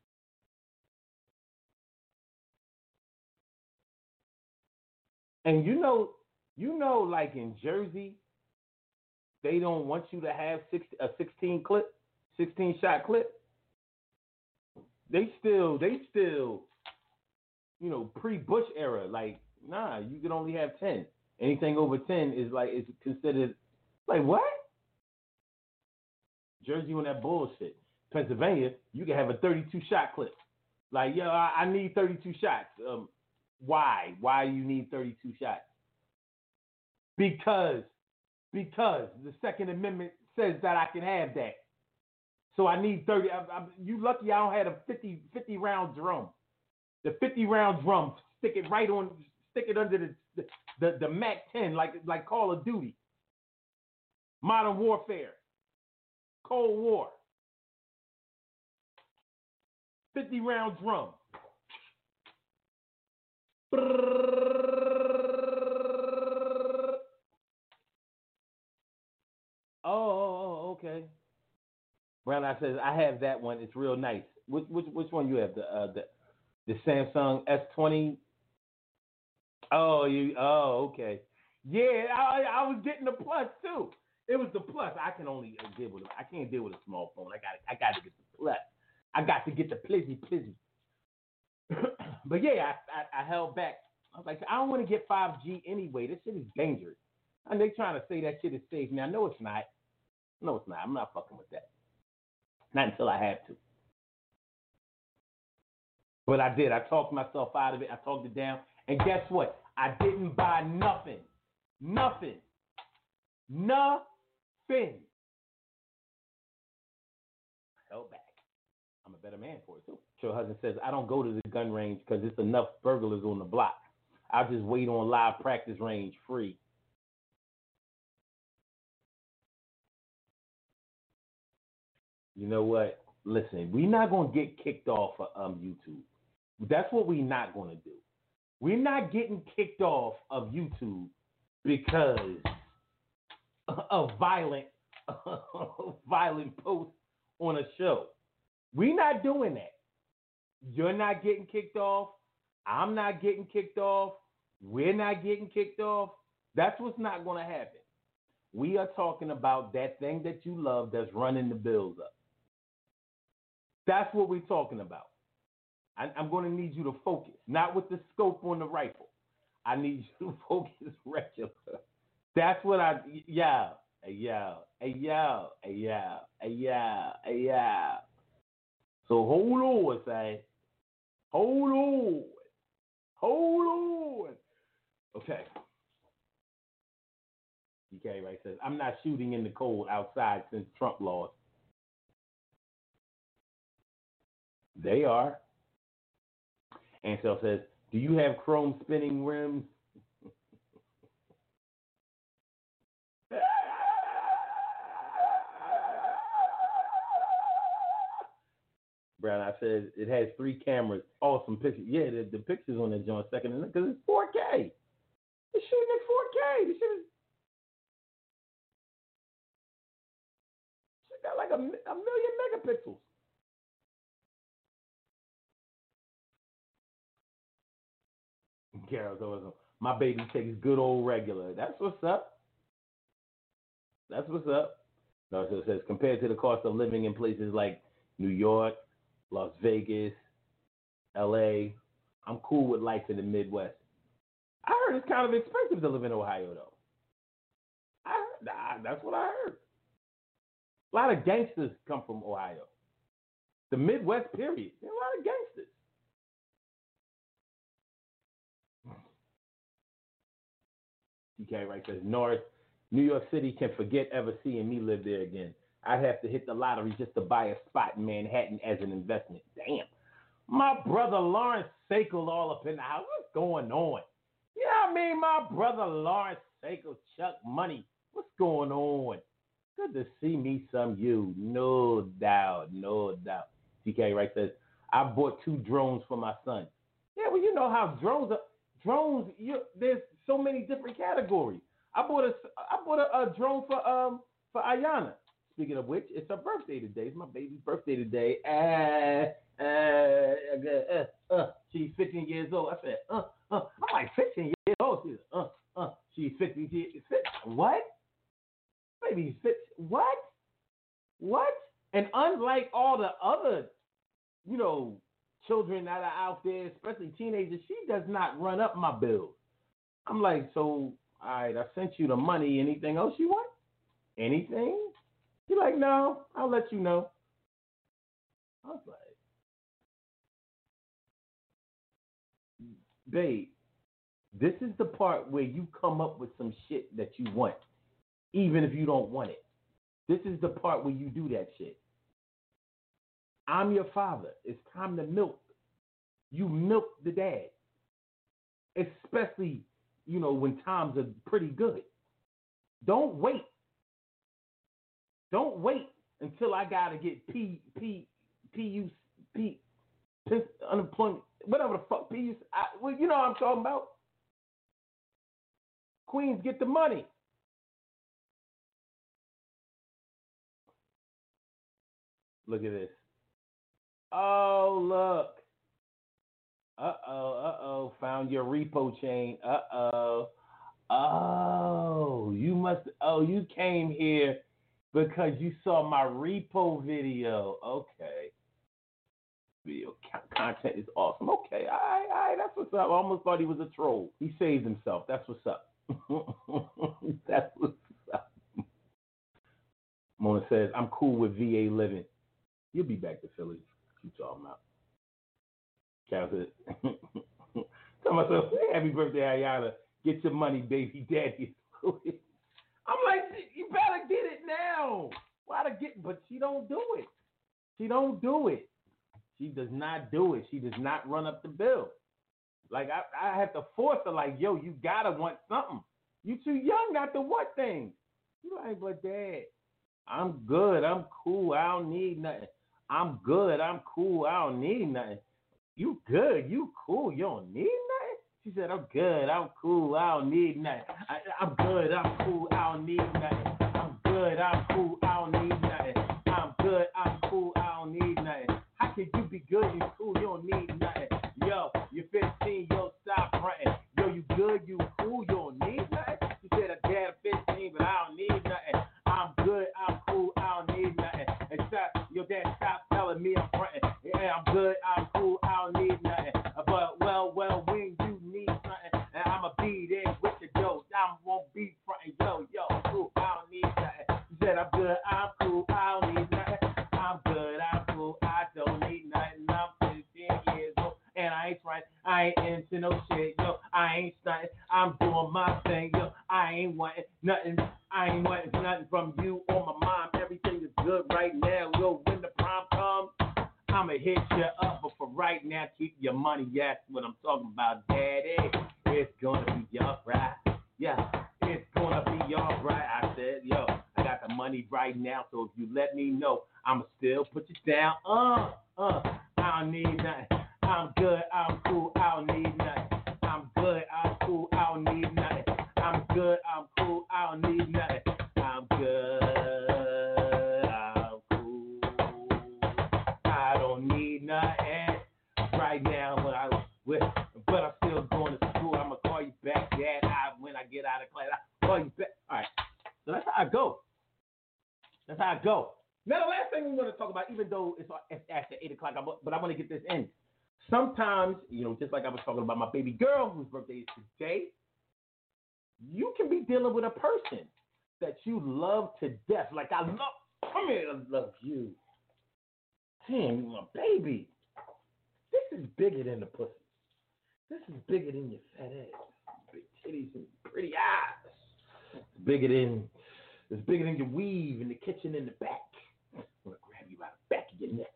And you know, like in Jersey, they don't want you to have a 16 shot clip. They still, you know, pre-Bush era. Like, nah, you can only have 10. Anything over 10 is considered like what? Jersey on that bullshit. Pennsylvania, you can have a 32 shot clip. Like, yo, I need 32 shots. Why? Why do you need 32 shots? Because the Second Amendment says that I can have that. So I need 30. You lucky I don't have a 50 round drum. The 50 round drum, stick it under the Mac 10 like Call of Duty. Modern Warfare. Cold War. 50 round drum. Oh, okay. Brown Eye says I have that one. It's real nice. Which one you have? The Samsung S20. Oh, okay. Yeah, I was getting the plus too. It was the plus. I can only deal with it. I can't deal with a small phone. I got to get the plus. I got to get the plizzy. But yeah, I held back. I was like, I don't want to get 5G anyway. This shit is dangerous. And they trying to say that shit is safe. Now, no, it's not. No, it's not. I'm not fucking with that. Not until I have to. But I did. I talked myself out of it. I talked it down. And guess what? I didn't buy nothing. Nothing. I held back. I'm a better man for it, too. Your husband says, I don't go to the gun range because it's enough burglars on the block. I'll just wait on live practice range free. You know what? Listen, we're not going to get kicked off of YouTube. That's what we're not going to do. We're not getting kicked off of YouTube because of violent posts on a show. We're not doing that. You're not getting kicked off. I'm not getting kicked off. We're not getting kicked off. That's what's not going to happen. We are talking about that thing that you love that's running the bills up. That's what we're talking about. I'm going to need you to focus, not with the scope on the rifle. I need you to focus regular. That's what yeah. So hold on, say. Hold on. Okay. DK right says, I'm not shooting in the cold outside since Trump lost. They are. Ansel says, do you have chrome spinning rims? Brown, I said it has 3 cameras, awesome pictures. Yeah, the pictures on that joint second, because it's 4K. It's shooting at 4K. This shit got like a million megapixels. Carol's always on. My baby takes good old regular. That's what's up. No, so it says compared to the cost of living in places like New York, Las Vegas, LA, I'm cool with life in the Midwest. I heard it's kind of expensive to live in Ohio, though. That's what I heard. A lot of gangsters come from Ohio. The Midwest, period. There are a lot of gangsters. TK right says, North, New York City can forget ever seeing me live there again. I'd have to hit the lottery just to buy a spot in Manhattan as an investment. Damn. My brother Lawrence Sakel all up in the house. What's going on? You know what I mean? My brother Lawrence Sakel, Chuck Money. What's going on? Good to see me some you. No doubt. No doubt. TK right says, I bought 2 drones for my son. Yeah, well, you know how drones are. Drones, there's so many different categories. I bought a drone for Ayana. Speaking of which, it's her birthday today. It's my baby's birthday today. She's 15 years old. I said, I'm like 15 years old. She's 15 years old. What? Baby's 15. What? What? And unlike all the other, children that are out there, especially teenagers, she does not run up my bills. I'm like, so, all right, I sent you the money. Anything else you want? Anything? She's like, no, I'll let you know. I was like, babe, this is the part where you come up with some shit that you want, even if you don't want it. This is the part where you do that shit. I'm your father. It's time to milk. You milk the dad. Especially, when times are pretty good. Don't wait. Don't wait until I gotta get unemployment, whatever the fuck, you know what I'm talking about. Queens get the money. Look at this. Oh, look. Uh-oh. Found your repo chain. Uh-oh. Oh, you came here because you saw my repo video. Okay. Video content is awesome. Okay, all right, that's what's up. I almost thought he was a troll. He saved himself. That's what's up. That's what's up. Mona says, I'm cool with VA living. You'll be back to Philly. What you talking about? Cal said, tell myself, happy birthday, Ayana. Get your money, baby daddy. I'm like, you better get it now. Why to get? But she don't do it. She don't do it. She does not do it. She does not run up the bill. Like, I have to force her, like, yo, you gotta want something. You too young not to want things. You like, but Dad, I'm good. I'm cool. I don't need nothing. I'm good. I'm cool. I don't need nothing. You good. You cool. You don't need nothing? She said, I'm good. I'm cool. I don't need nothing. I'm good. I'm cool. I don't need nothing. I'm good. I'm cool. I don't need nothing. I'm good. I'm cool. I don't need nothing. How can you be good and cool? You don't need nothing. Yo, you're 15. Yo, stop fronting. Yo, you good? You cool? You don't need nothing? She said, Dad, I'm 15, but I don't need nothing. I'm good. I'm cool. I don't need nothing. And stop, your dad, stop telling me I'm fronting. Yeah, I'm good. I'm cool. I don't need nothing. But, well, when you need something, and I'ma be there with you, yo. I won't be fronting. Yo, cool. I don't need nothing. She said, I'm good. I'm cool. I don't need nothing. I'm good. I'm cool. I don't need nothing. I'm 15 years old, and I ain't trying. I ain't into no shit, yo. I ain't stunting. I'm doing my thing, yo. I ain't wanting nothing. I ain't wanting nothing from you or my mom. Everything is good right now, yo. When the prom comes, I'ma hit you up. But for right now, keep your money. Yeah, that's what I'm talking about, Daddy. It's gonna be alright. Yeah, it's gonna be alright. I said, yo, I got the money right now, so if you let me know, I'ma still put you down. I don't need nothing. I'm good. I'm cool. I don't need nothing. I'm good. I'm cool. I don't need nothing. I'm good. I'm cool. I don't need nothing. I'm good. I'm cool. I don't need nothing right now. But I'm still going to school. I'm gonna call you back, Dad. When I get out of class, I'll call you back. All right. So that's how I go. That's how I go. Now the last thing we want to talk about, even though it's after 8 o'clock, but I want to get this in. Sometimes, just like I was talking about my baby girl whose birthday is today, you can be dealing with a person that you love to death. Like, I love Come here, I love you. Damn, you my baby. This is bigger than the pussy. This is bigger than your fat ass. Big titties and pretty eyes. It's bigger than your weave in the kitchen in the back. I'm gonna grab you by the back of your neck.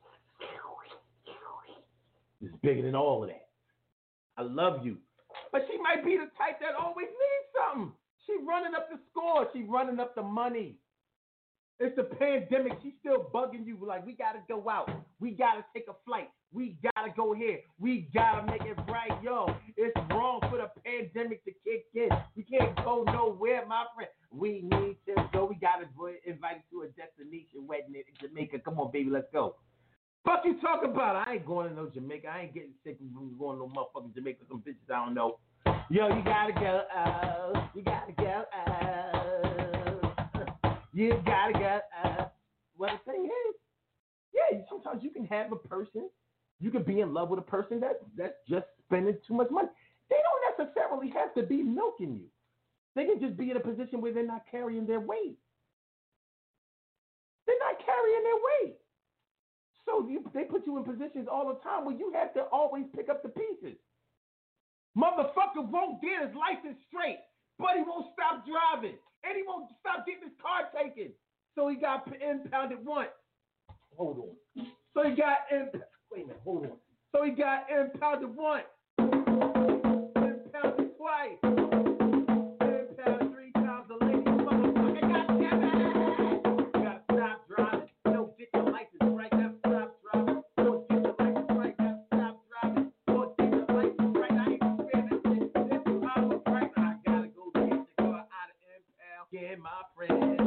It's bigger than all of that. I love you. But she might be the type that always needs something. She running up the score. She running up the money. It's the pandemic. She's still bugging you. Like, we got to go out. We got to take a flight. We got to go here. We got to make it right. Yo, it's wrong for the pandemic to kick in. We can't go nowhere, my friend. We need to go. We got to invite you to a destination wedding in Jamaica. Come on, baby, let's go. Fuck you talking about? I ain't going to no Jamaica. I ain't getting sick from going to no motherfucking Jamaica. Some bitches I don't know. Yo, you got to go out. You got to go out. You got to go out. Well, the thing is, yeah, sometimes you can have a person, you can be in love with a person that's just spending too much money. They don't necessarily have to be milking you. They can just be in a position where they're not carrying their weight. They're not carrying their weight. So they put you in positions all the time where you have to always pick up the pieces. Motherfucker won't get his license straight, but he won't stop driving, and he won't stop getting his car taken. So he got impounded once. Hold on. So he got wait a minute. Hold on. So he got impounded once, impounded twice, impounded 3 times. The lady motherfucker got it. You gotta stop driving. No, get your license right now. Stop driving. Or get your license right now. Stop driving. Or get your license right now. I ain't gonna spend this shit. This is power right now. I gotta go get the car out of impound. Get my friend.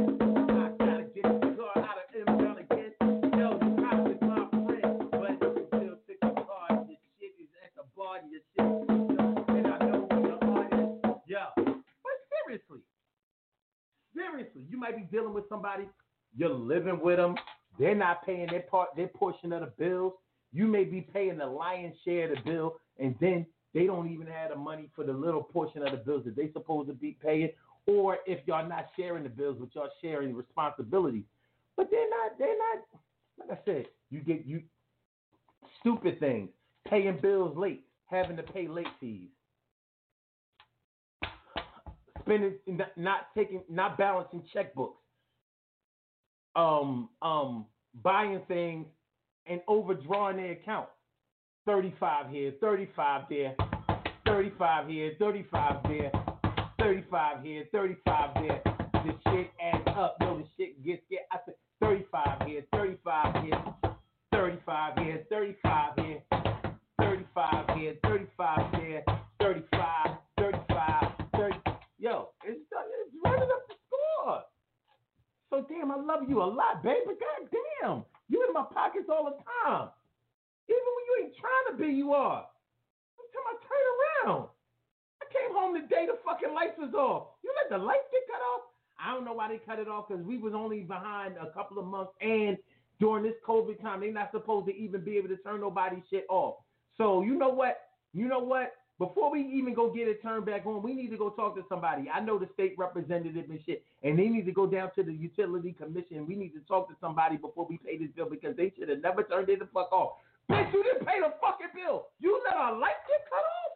Seriously, you might be dealing with somebody, you're living with them, they're not paying their portion of the bills. You may be paying the lion's share of the bill, and then they don't even have the money for the little portion of the bills that they're supposed to be paying. Or if y'all not sharing the bills, but y'all sharing responsibilities. But they're not, like I said, you stupid things, paying bills late, having to pay late fees. Spending, not balancing checkbooks, buying things and overdrawing their account. 35 here, 35 there, 35 here, 35 there, 35 here, 35 there. The shit adds up. No, the shit gets I said 35 here, 35 here, 35 here, 35 here, 35 here, 35 there, 35, 35, 30. Yo, it's running up the score. So damn, I love you a lot, baby. God damn, you in my pockets all the time. Even when you ain't trying to be, you are. Every time I turn around, I came home the day the fucking lights was off. You let the lights get cut off? I don't know why they cut it off, because we was only behind a couple of months, and during this COVID time, they're not supposed to even be able to turn nobody's shit off. So you know what? Before we even go get it turned back on, we need to go talk to somebody. I know the state representative and shit, and they need to go down to the utility commission. We need to talk to somebody before we pay this bill, because they should have never turned it the fuck off. Bitch, you didn't pay the fucking bill. You let our lights get cut off?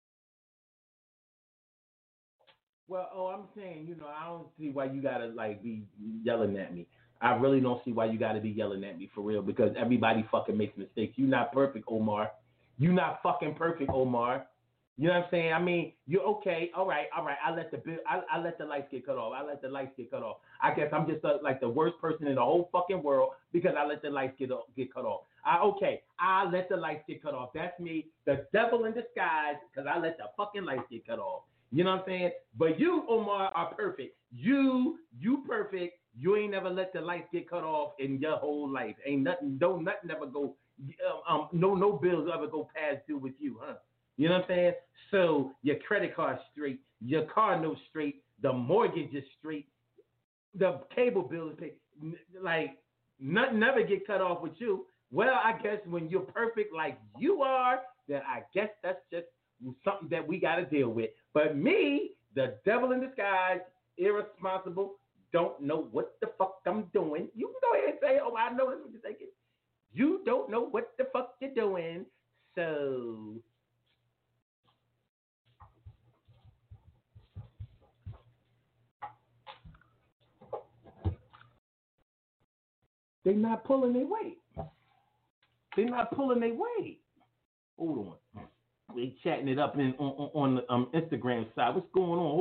Well, I'm saying, I don't see why you gotta be yelling at me. I really don't see why you gotta be yelling at me for real, because everybody fucking makes mistakes. You're not perfect, Omar. You're not fucking perfect, Omar. You know what I'm saying? I mean, you're okay. All right. I let the lights get cut off. I guess I'm just like the worst person in the whole fucking world because I let the lights get cut off. I let the lights get cut off. That's me, the devil in disguise, because I let the fucking lights get cut off. You know what I'm saying? But you, Omar, are perfect. You perfect. You ain't never let the lights get cut off in your whole life. Ain't nothing ever go. No bills ever go past due with you, huh? You know what I'm saying? So your credit card's straight, your car note's straight, the mortgage is straight, the cable bill is paid. Like, nothing ever get cut off with you. Well, I guess when you're perfect like you are, then I guess that's just something that we got to deal with. But me, the devil in disguise, irresponsible, don't know what the fuck I'm doing. You can go ahead and say, oh, I know this what you're thinking. You don't know what the fuck you're doing. So they not pulling their weight. They're not pulling their weight. Hold on. They chatting it up on the Instagram side. What's going on?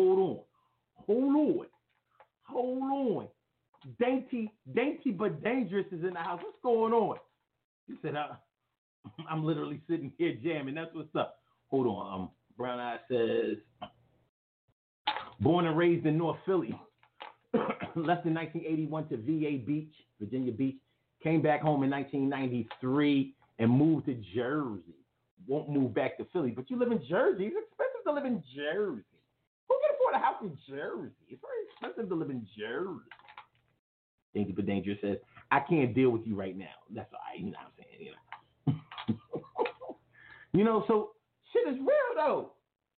Hold on. Dainty but dangerous is in the house. What's going on? He said, I'm literally sitting here jamming. That's what's up. Hold on. Brown Eye says, born and raised in North Philly. Left in 1981 to VA Beach, Virginia Beach. Came back home in 1993 and moved to Jersey. Won't move back to Philly, but you live in Jersey. It's expensive to live in Jersey. Who can afford a house in Jersey? It's very expensive to live in Jersey. Dainty but Dangerous says, I can't deal with you right now. That's all right. You know what I'm saying? You know, so shit is real though.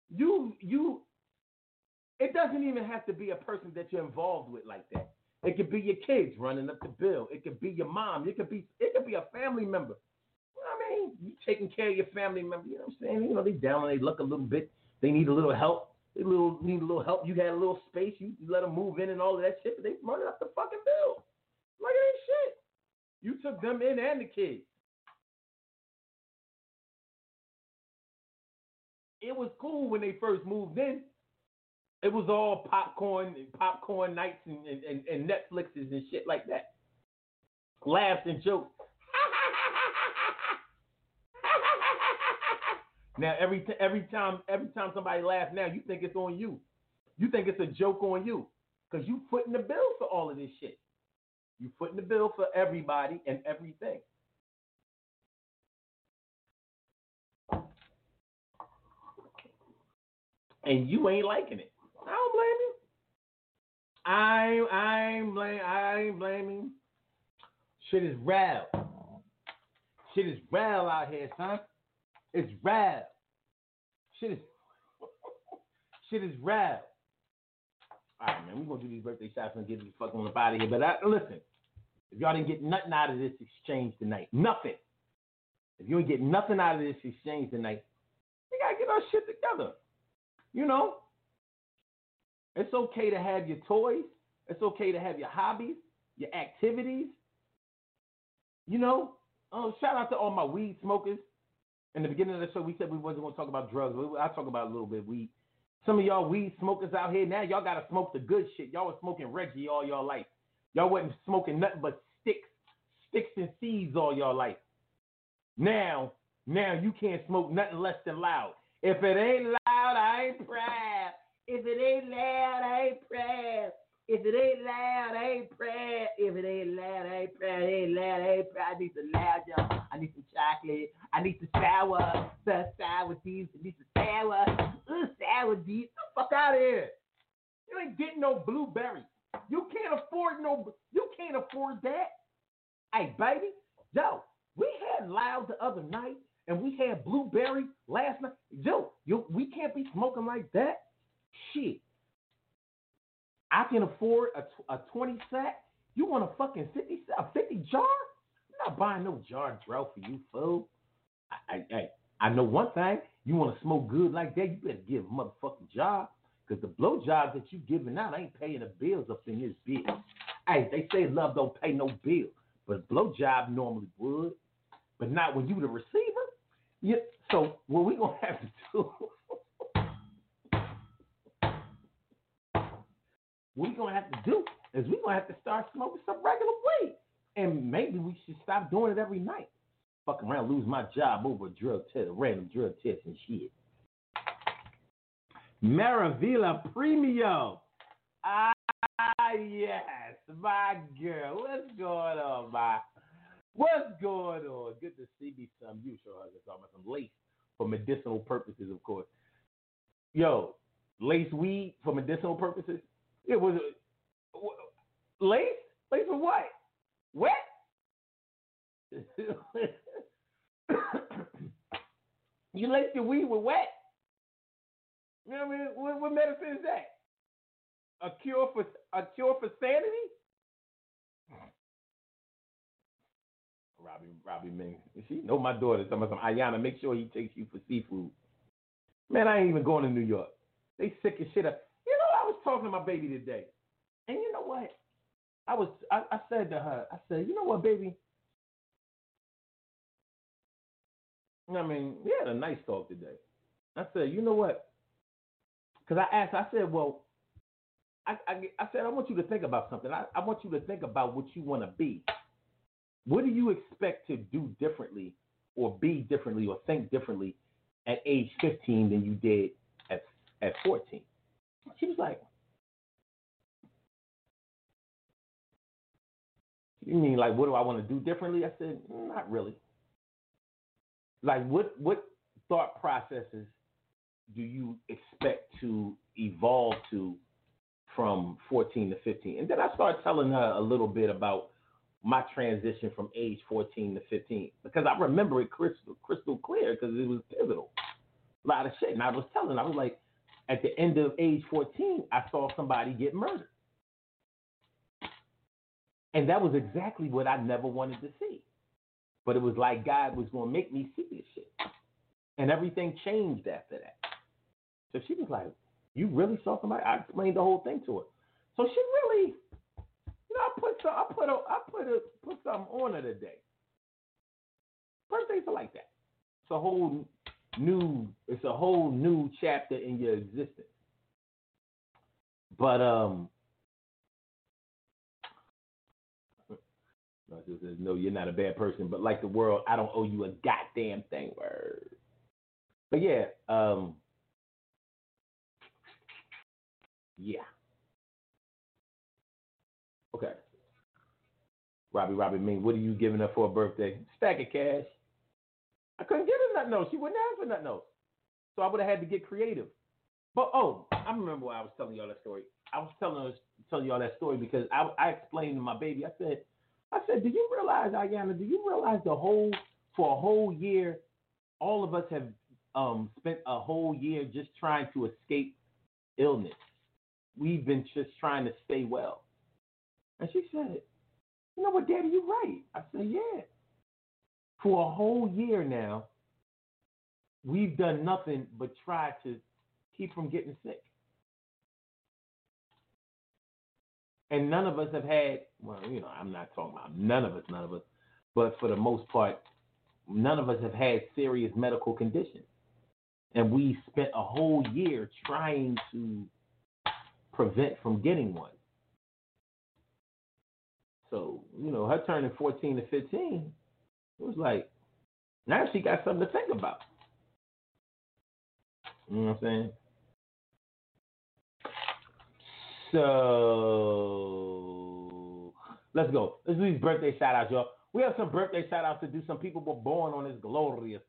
It doesn't even have to be a person that you're involved with like that. It could be your kids running up the bill. It could be your mom. It could be a family member. You know what I mean? You taking care of your family member. You know what I'm saying? You know, they down and they look a little bit. They need a little help. Need a little help. You got a little space. You let them move in and all of that shit. But they running up the fucking bill. Like it ain't shit. You took them in and the kids. It was cool when they first moved in. It was all popcorn nights and Netflixes and shit like that. Laughs and jokes. Now every time somebody laughs now, you think it's on you. You think it's a joke on you. Because you footing the bill for all of this shit. You footing the bill for everybody and everything. And you ain't liking it. I don't blame you. I ain't blaming. Shit is real. Shit is real out here, son. It's real. Shit is real. All right, man. We're gonna do these birthday shots and get this fucking up out of here. But listen, if y'all didn't get nothing out of this exchange tonight, nothing. If you ain't get nothing out of this exchange tonight, we gotta get our shit together. You know, it's okay to have your toys. It's okay to have your hobbies, your activities. You know, shout out to all my weed smokers. In the beginning of the show, we said we wasn't going to talk about drugs. I'll talk about a little bit of weed. Some of y'all weed smokers out here, now y'all got to smoke the good shit. Y'all was smoking Reggie all y'all life. Y'all wasn't smoking nothing but sticks and seeds all y'all life. Now you can't smoke nothing less than loud. If it ain't loud, I ain't proud. If it ain't loud, I ain't proud. If it ain't loud, I ain't proud. If it ain't loud, I ain't proud. It ain't loud, I ain't proud. I need some loud, y'all. I need some chocolate. I need some sour. Some sour deeds. I need some sour deeds. Get the fuck out of here. You ain't getting no blueberries. You can't afford that. Hey, baby. Yo, we had loud the other night. And we had blueberry last night. Yo, we can't be smoking like that. Shit. I can afford a 20 sack. You want a fucking 50 jar? I'm not buying no jar drought for you, fool. I know one thing. You want to smoke good like that, you better give a motherfucking job. Because the blow jobs that you giving out ain't paying the bills up in this bitch. Hey, they say love don't pay no bill. But blow job normally would. But not when you the receiver. Yeah, so what we gonna have to do? What we gonna have to do is we gonna have to start smoking some regular weed, and maybe we should stop doing it every night. Fuck around, lose my job over a drug test, a random drug test and shit. Maravilla Premium. Yes, my girl. What's going on, my? What's going on? Good to see me some. You sure are talking about some lace for medicinal purposes, of course. Yo, lace weed for medicinal purposes? It was lace? Lace for what? Wet? You lace your weed with wet? You know what I mean? What medicine is that? A cure for sanity? Robbie Ming. She know my daughter. Talking about some Ayana. Make sure he takes you for seafood. Man, I ain't even going to New York. They sick as shit up. You know, I was talking to my baby today, and you know what? I said to her, I said, you know what, baby? I mean, we had a nice talk today. I said, you know what? Because I asked, I said, well, I said, I want you to think about something. I want you to think about what you want to be. What do you expect to do differently or be differently or think differently at age 15 than you did at 14? She was like, you mean like what do I want to do differently? I said, not really. Like what thought processes do you expect to evolve to from 14 to 15? And then I started telling her a little bit about my transition from age 14 to 15 because I remember it crystal clear because it was pivotal. A lot of shit. And I was telling her, I was like, at the end of age 14, I saw somebody get murdered. And that was exactly what I never wanted to see. But it was like God was going to make me see this shit. And everything changed after that. So she was like, you really saw somebody? I explained the whole thing to her. So she really, you know, I put something on her today. Birthdays are like that. It's a whole new chapter in your existence. But no, you're not a bad person. But like the world, I don't owe you a goddamn thing. Word. But yeah, yeah. Okay. Robbie Ming, what are you giving her for a birthday? Stack of cash. I couldn't give her nothing else. She wouldn't ask for nothing else. So I would have had to get creative. But I remember why I was telling y'all that story. I was telling y'all that story because I explained to my baby. I said, do you realize, Ayana? Do you realize for a whole year, all of us have spent a whole year just trying to escape illness. We've been just trying to stay well. And she said, you know what, Daddy, you're right. I said, yeah. For a whole year now, we've done nothing but try to keep from getting sick. And none of us have had, well, you know, I'm not talking about none of us, but for the most part, none of us have had serious medical conditions. And we spent a whole year trying to prevent from getting one. So, you know, her turning 14 to 15, it was like, now she got something to think about. You know what I'm saying? So, let's go. Let's do these birthday shout-outs, y'all. We have some birthday shout-outs to do. Some people were born on this glorious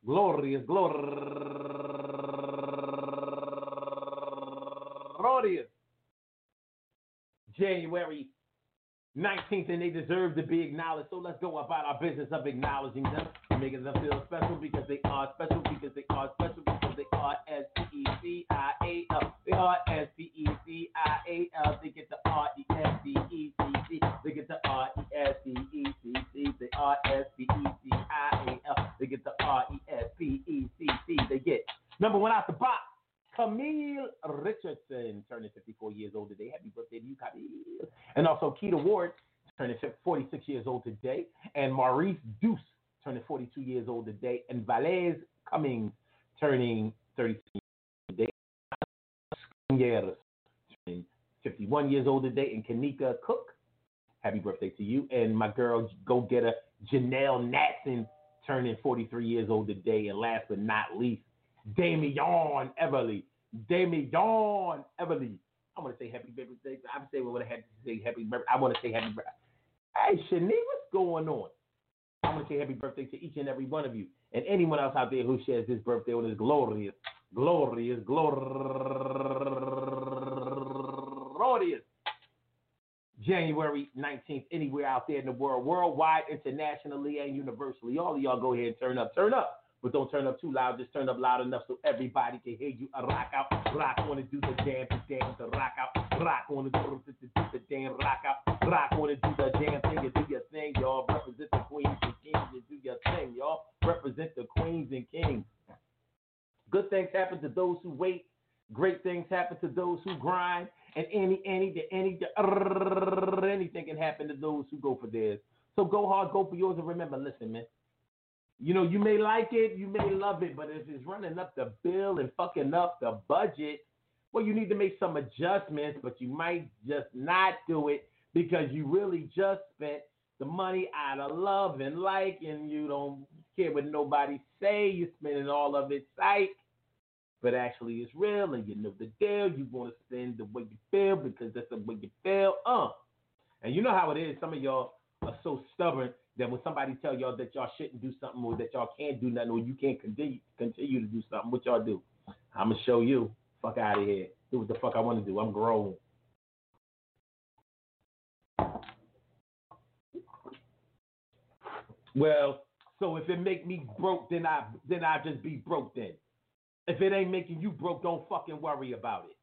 January 19th, and they deserve to be acknowledged. So let's go about our business of acknowledging them and making them feel special because they are special, because they are special, because they are S-P-E-C-I-A-L. They are S-P-E-C-I-A-L. They get the R-E-S-P-E-C-C. They get the R-E-S-P-E-C-C. They are S-P-E-C-I-A-L. They get the R-E-S-P-E-C-C. They get number one out the box. Camille Richardson, turning 54 years old today. Happy birthday to you, Camille. And also Keita Ward, turning 46 years old today. And Maurice Deuce, turning 42 years old today. And Valez Cummings, turning 32 years today. Turning 51 years old today. And Kanika Cook, happy birthday to you. And my girl, go-getter Janelle Natson, turning 43 years old today. And last but not least, Damian Everly. I want to say happy birthday. I would say what I had to say happy birthday. I want to say happy birthday. Hey, Shani, what's going on? I want to say happy birthday to each and every one of you. And anyone else out there who shares this birthday on this glorious January 19th, anywhere out there in the world, worldwide, internationally, and universally. All of y'all go ahead and turn up. But don't turn up too loud. Just turn up loud enough so everybody can hear you. Rock out, rock. Want to do the dance, to rock out, Rock on it, do the damn rock out. Rock on it, do the damn thing, and do your thing, y'all. Represent the queens and kings and do your thing, y'all. Represent the queens and kings. Good things happen to those who wait. Great things happen to those who grind. And anything can happen to those who go for theirs. So go hard, go for yours, and remember, listen, man. You know, you may like it, you may love it, but if it's running up the bill and fucking up the budget, well, you need to make some adjustments, but you might just not do it because you really just spent the money out of love and like, and you don't care what nobody say. You're spending all of it psych, but actually it's real, and you know the deal. You want to spend the way you feel because that's the way you feel. And you know how it is. Some of y'all are so stubborn that when somebody tell y'all that y'all shouldn't do something or that y'all can't do nothing or you can't continue to do something, what y'all do? I'm going to show you. Fuck out of here. Do what the fuck I want to do. I'm grown. Well, so if it make me broke, then I just be broke then. If it ain't making you broke, don't fucking worry about it.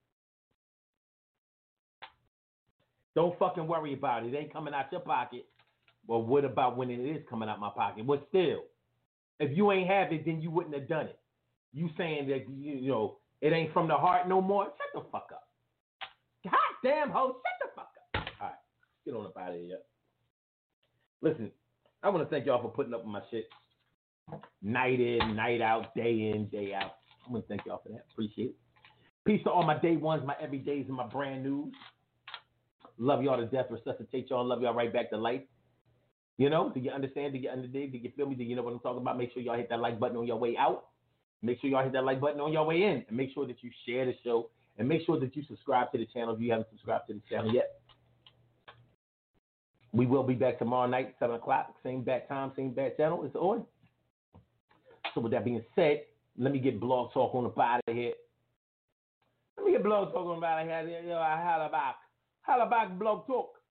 Don't fucking worry about it. It ain't coming out your pocket. Well, what about when it is coming out my pocket? But still, if you ain't have it, then you wouldn't have done it. You saying that, you know, it ain't from the heart no more? Shut the fuck up. God damn, ho, shut the fuck up. All right, get on up out of here. Listen, I want to thank y'all for putting up with my shit. Night in, night out, day in, day out. I want to thank y'all for that. Appreciate it. Peace to all my day ones, my everydays, and my brand news. Love y'all to death. Resuscitate y'all. Love y'all right back to life. You know, do you understand? Do you understand? Do you feel me? Do you know what I'm talking about? Make sure y'all hit that like button on your way out. Make sure y'all hit that like button on your way in. And make sure that you share the show. And make sure that you subscribe to the channel if you haven't subscribed to the channel yet. We will be back tomorrow night, 7 o'clock. Same bat time, same bat channel. It's on. So with that being said, let me get Blog Talk on the out of here. Let me get Blog Talk on the out of here. Holla back. Blog Talk.